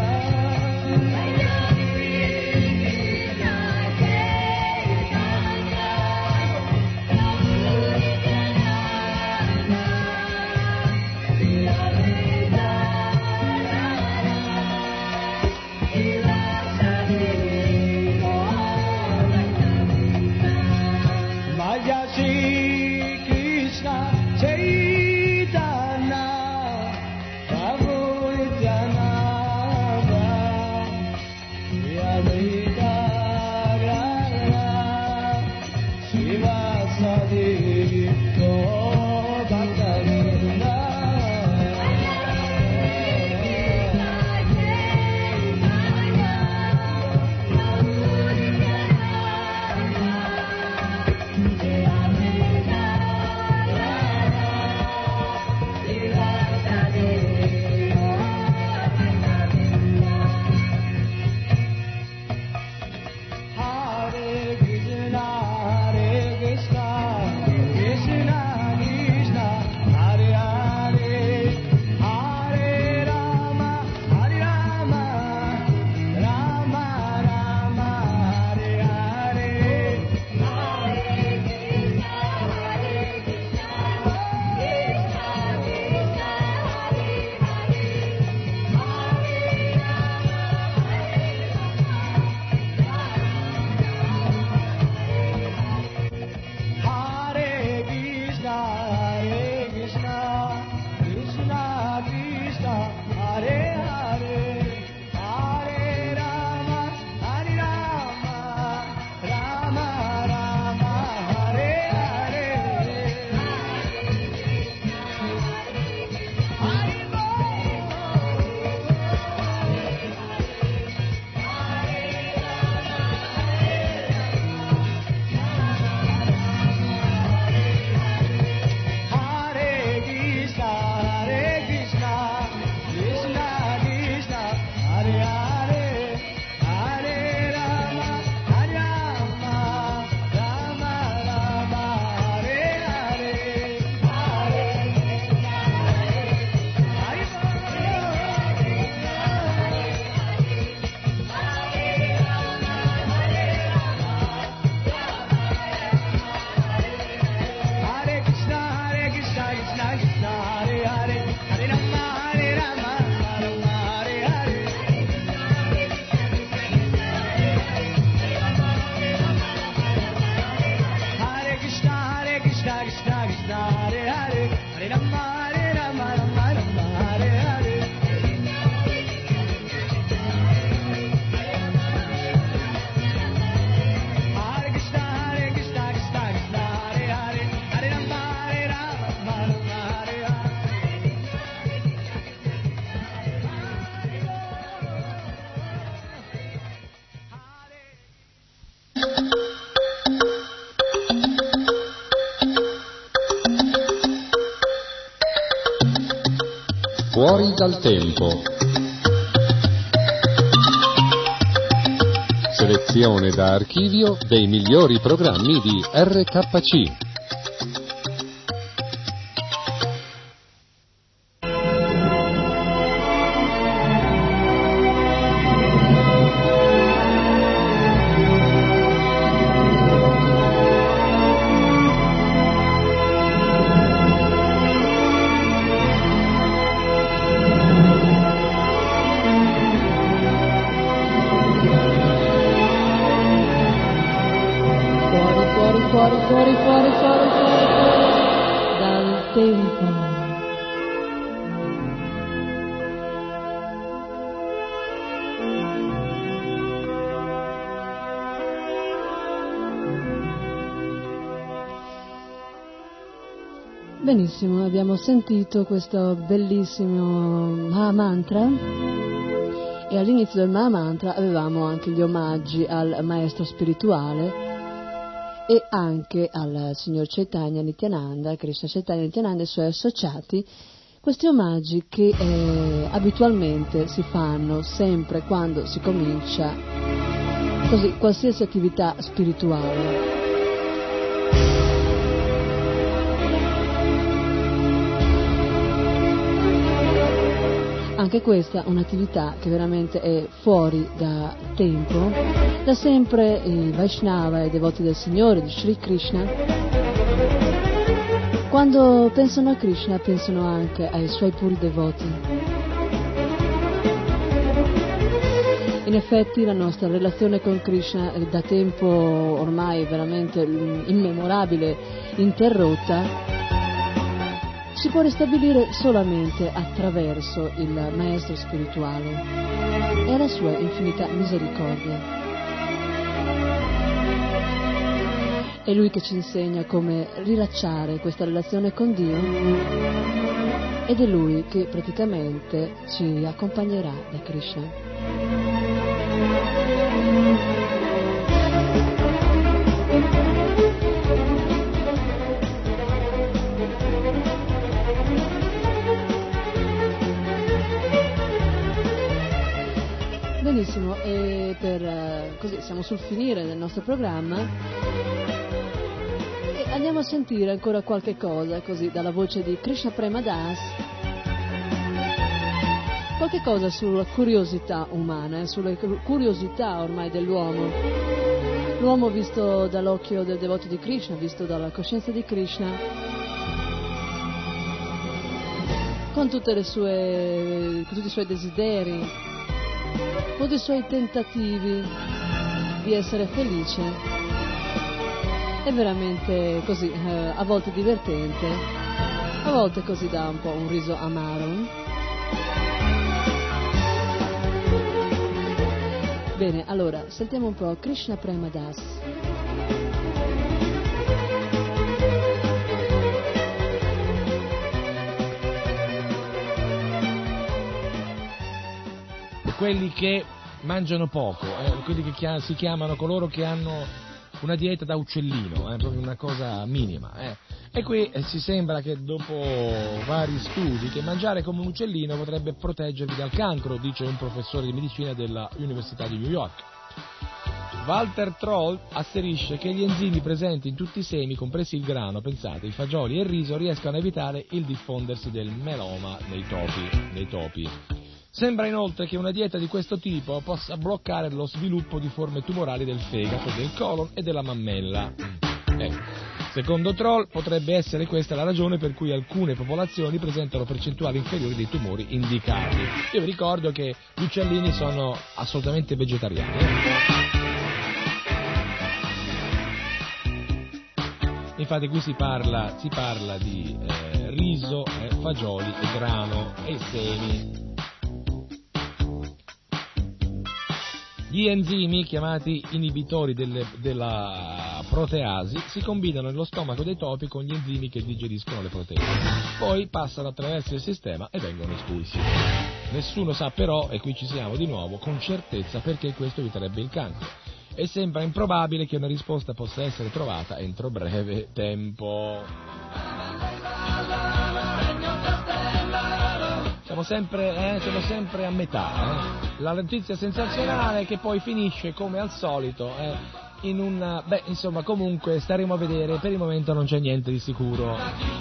Bhaja Shri Krishna Chaitanya Prabhu Nityananda Shri Advaita Gadadhara Srivasadi Gaur Bhaktavrinda Hare Krishna Hare Krishna Krishna Fuori dal tempo. Selezione da archivio dei migliori programmi di R K C. Benissimo, abbiamo sentito questo bellissimo Mahamantra e all'inizio del Mahamantra avevamo anche gli omaggi al maestro spirituale e anche al signor Chaitanya Nityananda, Krishna Chaitanya Nityananda e i suoi associati, questi omaggi che eh, abitualmente si fanno sempre quando si comincia così qualsiasi attività spirituale. Anche questa è un'attività che veramente è fuori da tempo. Da sempre i Vaishnava, i devoti del Signore, di Sri Krishna, quando pensano a Krishna pensano anche ai suoi puri devoti. In effetti la nostra relazione con Krishna è da tempo ormai veramente immemorabile, interrotta, si può ristabilire solamente attraverso il maestro spirituale e la sua infinita misericordia. È lui che ci insegna come rilacciare questa relazione con Dio ed è lui che praticamente ci accompagnerà da Krishna. Benissimo, e per così siamo sul finire del nostro programma e andiamo a sentire ancora qualche cosa così dalla voce di Krishna Prema Das, qualche cosa sulla curiosità umana, sulle curiosità ormai dell'uomo, l'uomo visto dall'occhio del devoto di Krishna, visto dalla coscienza di Krishna, con tutte le sue, con tutti i suoi desideri, con i suoi tentativi di essere felice. È veramente così, eh, a volte divertente, a volte così dà un po' un riso amaro. Bene, allora, sentiamo un po' Krishna Prema Das. Quelli che mangiano poco, eh, quelli che chia- si chiamano coloro che hanno una dieta da uccellino, eh, proprio una cosa minima. Eh. E qui eh, si sembra che dopo vari studi che mangiare come un uccellino potrebbe proteggervi dal cancro, dice un professore di medicina della Università di New York. Walter Troll asserisce che gli enzimi presenti in tutti i semi, compresi il grano, pensate, i fagioli e il riso, riescano a evitare il diffondersi del meloma nei topi. Nei topi. Sembra inoltre che una dieta di questo tipo possa bloccare lo sviluppo di forme tumorali del fegato, del colon e della mammella. Eh. Secondo Troll potrebbe essere questa la ragione per cui alcune popolazioni presentano percentuali inferiori dei tumori indicati. Io vi ricordo che gli uccellini sono assolutamente vegetariani. Infatti qui si parla, si parla di eh, riso, eh, fagioli, e grano e semi. Gli enzimi, chiamati inibitori delle, della proteasi, si combinano nello stomaco dei topi con gli enzimi che digeriscono le proteine. Poi passano attraverso il sistema e vengono espulsi. Nessuno sa però, e qui ci siamo di nuovo, con certezza perché questo eviterebbe il cancro. E sembra improbabile che una risposta possa essere trovata entro breve tempo. Siamo Siamo sempre, eh, siamo sempre a metà. Eh. La notizia sensazionale che poi finisce come al solito eh, in un... Beh, insomma, comunque staremo a vedere, per il momento non c'è niente di sicuro.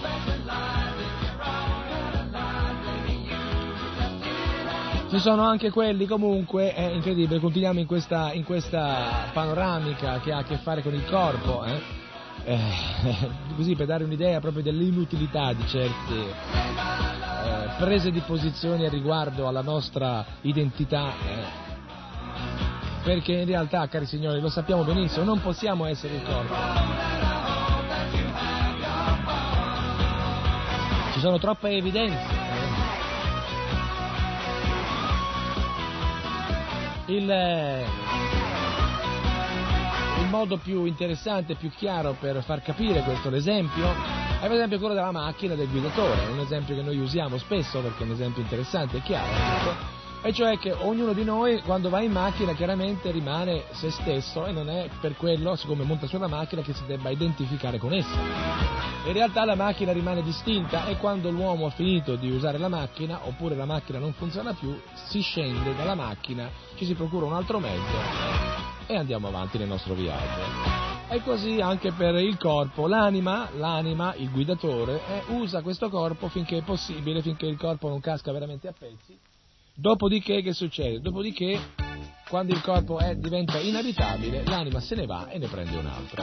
Ci sono anche quelli, comunque, è incredibile, continuiamo in questa, in questa panoramica che ha a che fare con il corpo, eh? Eh, così per dare un'idea proprio dell'inutilità di certe eh, prese di posizione a riguardo alla nostra identità, eh? Perché in realtà, cari signori, lo sappiamo benissimo, non possiamo essere il corpo. Ci sono troppe evidenze. Il, il modo più interessante, più chiaro per far capire questo, l'esempio, è per esempio quello della macchina del guidatore, è un esempio che noi usiamo spesso perché è un esempio interessante e chiaro, ecco. E cioè che ognuno di noi quando va in macchina chiaramente rimane se stesso e non è per quello, siccome monta sulla macchina, che si debba identificare con essa. In realtà la macchina rimane distinta e quando l'uomo ha finito di usare la macchina, oppure la macchina non funziona più, si scende dalla macchina, ci si procura un altro mezzo e andiamo avanti nel nostro viaggio. E così anche per il corpo, l'anima, l'anima, il guidatore, eh, usa questo corpo finché è possibile, finché il corpo non casca veramente a pezzi. Dopodiché che succede? Dopodiché, quando il corpo è, diventa inabitabile, l'anima se ne va e ne prende un'altra.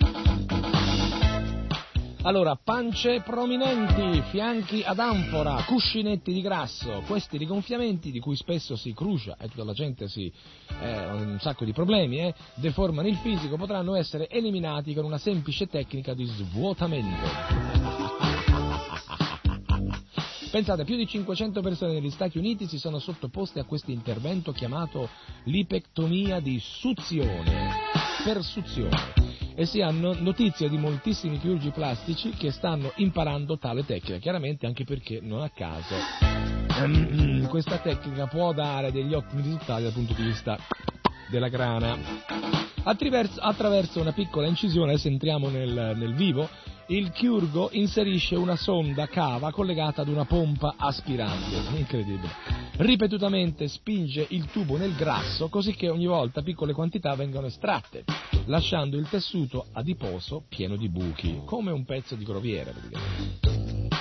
Allora, pance prominenti, fianchi ad anfora, cuscinetti di grasso, questi rigonfiamenti di cui spesso si crucia e tutta la gente si eh, un sacco di problemi, eh, deformano il fisico, potranno essere eliminati con una semplice tecnica di svuotamento. Pensate, più di cinquecento persone negli Stati Uniti si sono sottoposte a questo intervento chiamato lipectomia di suzione, per suzione, e si hanno notizia di moltissimi chirurgi plastici che stanno imparando tale tecnica, chiaramente anche perché non a caso questa tecnica può dare degli ottimi risultati dal punto di vista della grana. Attraverso, attraverso una piccola incisione, adesso entriamo nel, nel vivo, il chirurgo inserisce una sonda cava collegata ad una pompa aspirante, incredibile. Ripetutamente spinge il tubo nel grasso così che ogni volta piccole quantità vengono estratte, lasciando il tessuto adiposo pieno di buchi, come un pezzo di groviera praticamente.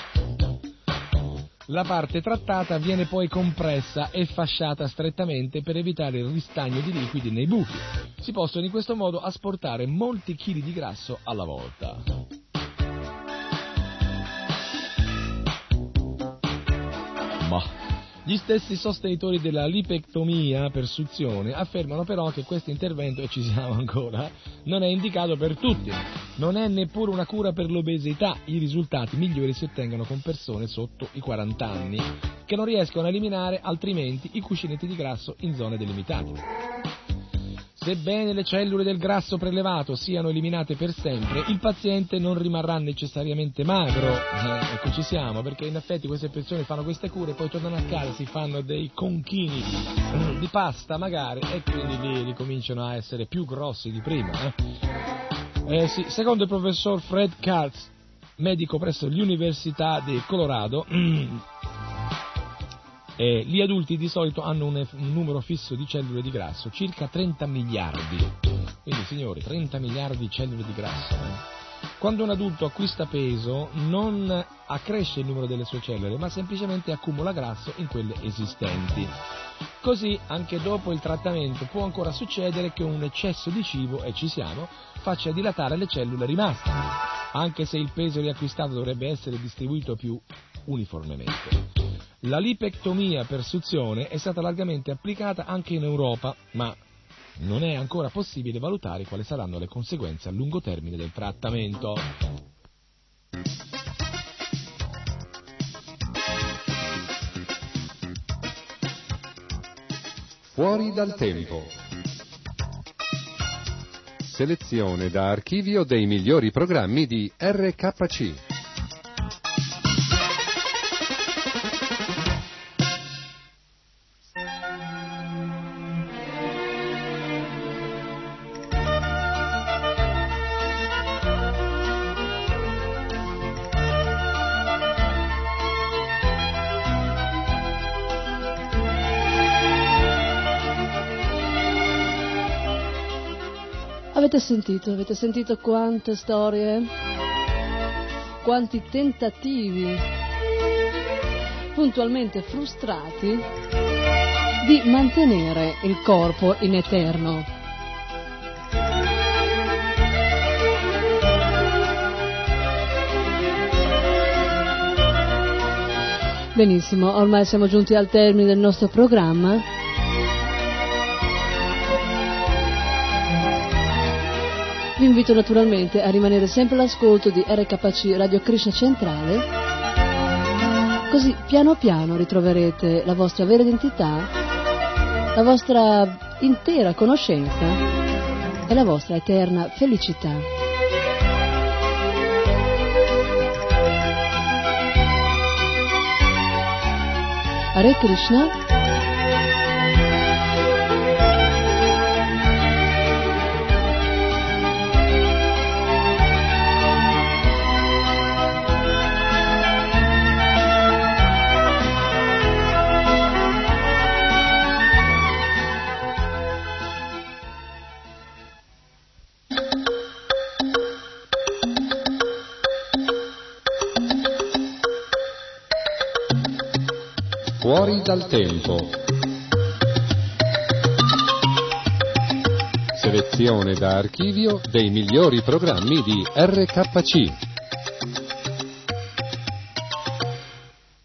La parte trattata viene poi compressa e fasciata strettamente per evitare il ristagno di liquidi nei buchi. Si possono in questo modo asportare molti chili di grasso alla volta. Ma gli stessi sostenitori della lipectomia per suzione affermano però che questo intervento, e ci siamo ancora, non è indicato per tutti. Non è neppure una cura per l'obesità. I risultati migliori si ottengono con persone sotto i quaranta anni che non riescono a eliminare altrimenti i cuscinetti di grasso in zone delimitate. Sebbene le cellule del grasso prelevato siano eliminate per sempre, il paziente non rimarrà necessariamente magro, eh, ecco ci siamo, perché in effetti queste persone fanno queste cure, poi tornano a casa, si fanno dei conchini eh, di pasta magari e quindi lì ricominciano a essere più grossi di prima. Eh. Eh, sì, secondo il professor Fred Katz, medico presso l'Università del Colorado, Eh, gli adulti di solito hanno un, un numero fisso di cellule di grasso, circa trenta miliardi. Quindi signori, trenta miliardi di cellule di grasso. Eh. Quando un adulto acquista peso non accresce il numero delle sue cellule, ma semplicemente accumula grasso in quelle esistenti. Così, anche dopo il trattamento, può ancora succedere che un eccesso di cibo, e ci siamo, faccia dilatare le cellule rimaste, anche se il peso riacquistato dovrebbe essere distribuito più uniformemente. La lipectomia per suzione è stata largamente applicata anche in Europa, ma non è ancora possibile valutare quali saranno le conseguenze a lungo termine del trattamento. Fuori dal tempo. Selezione da archivio dei migliori programmi di R K C. Avete sentito, avete sentito quante storie, quanti tentativi puntualmente frustrati di mantenere il corpo in eterno. Benissimo, ormai siamo giunti al termine del nostro programma. Vi invito naturalmente a rimanere sempre all'ascolto di R K C Radio Krishna Centrale, così piano piano ritroverete la vostra vera identità, la vostra intera conoscenza e la vostra eterna felicità. Hare Krishna. Fuori dal tempo. Selezione da archivio dei migliori programmi di R K C.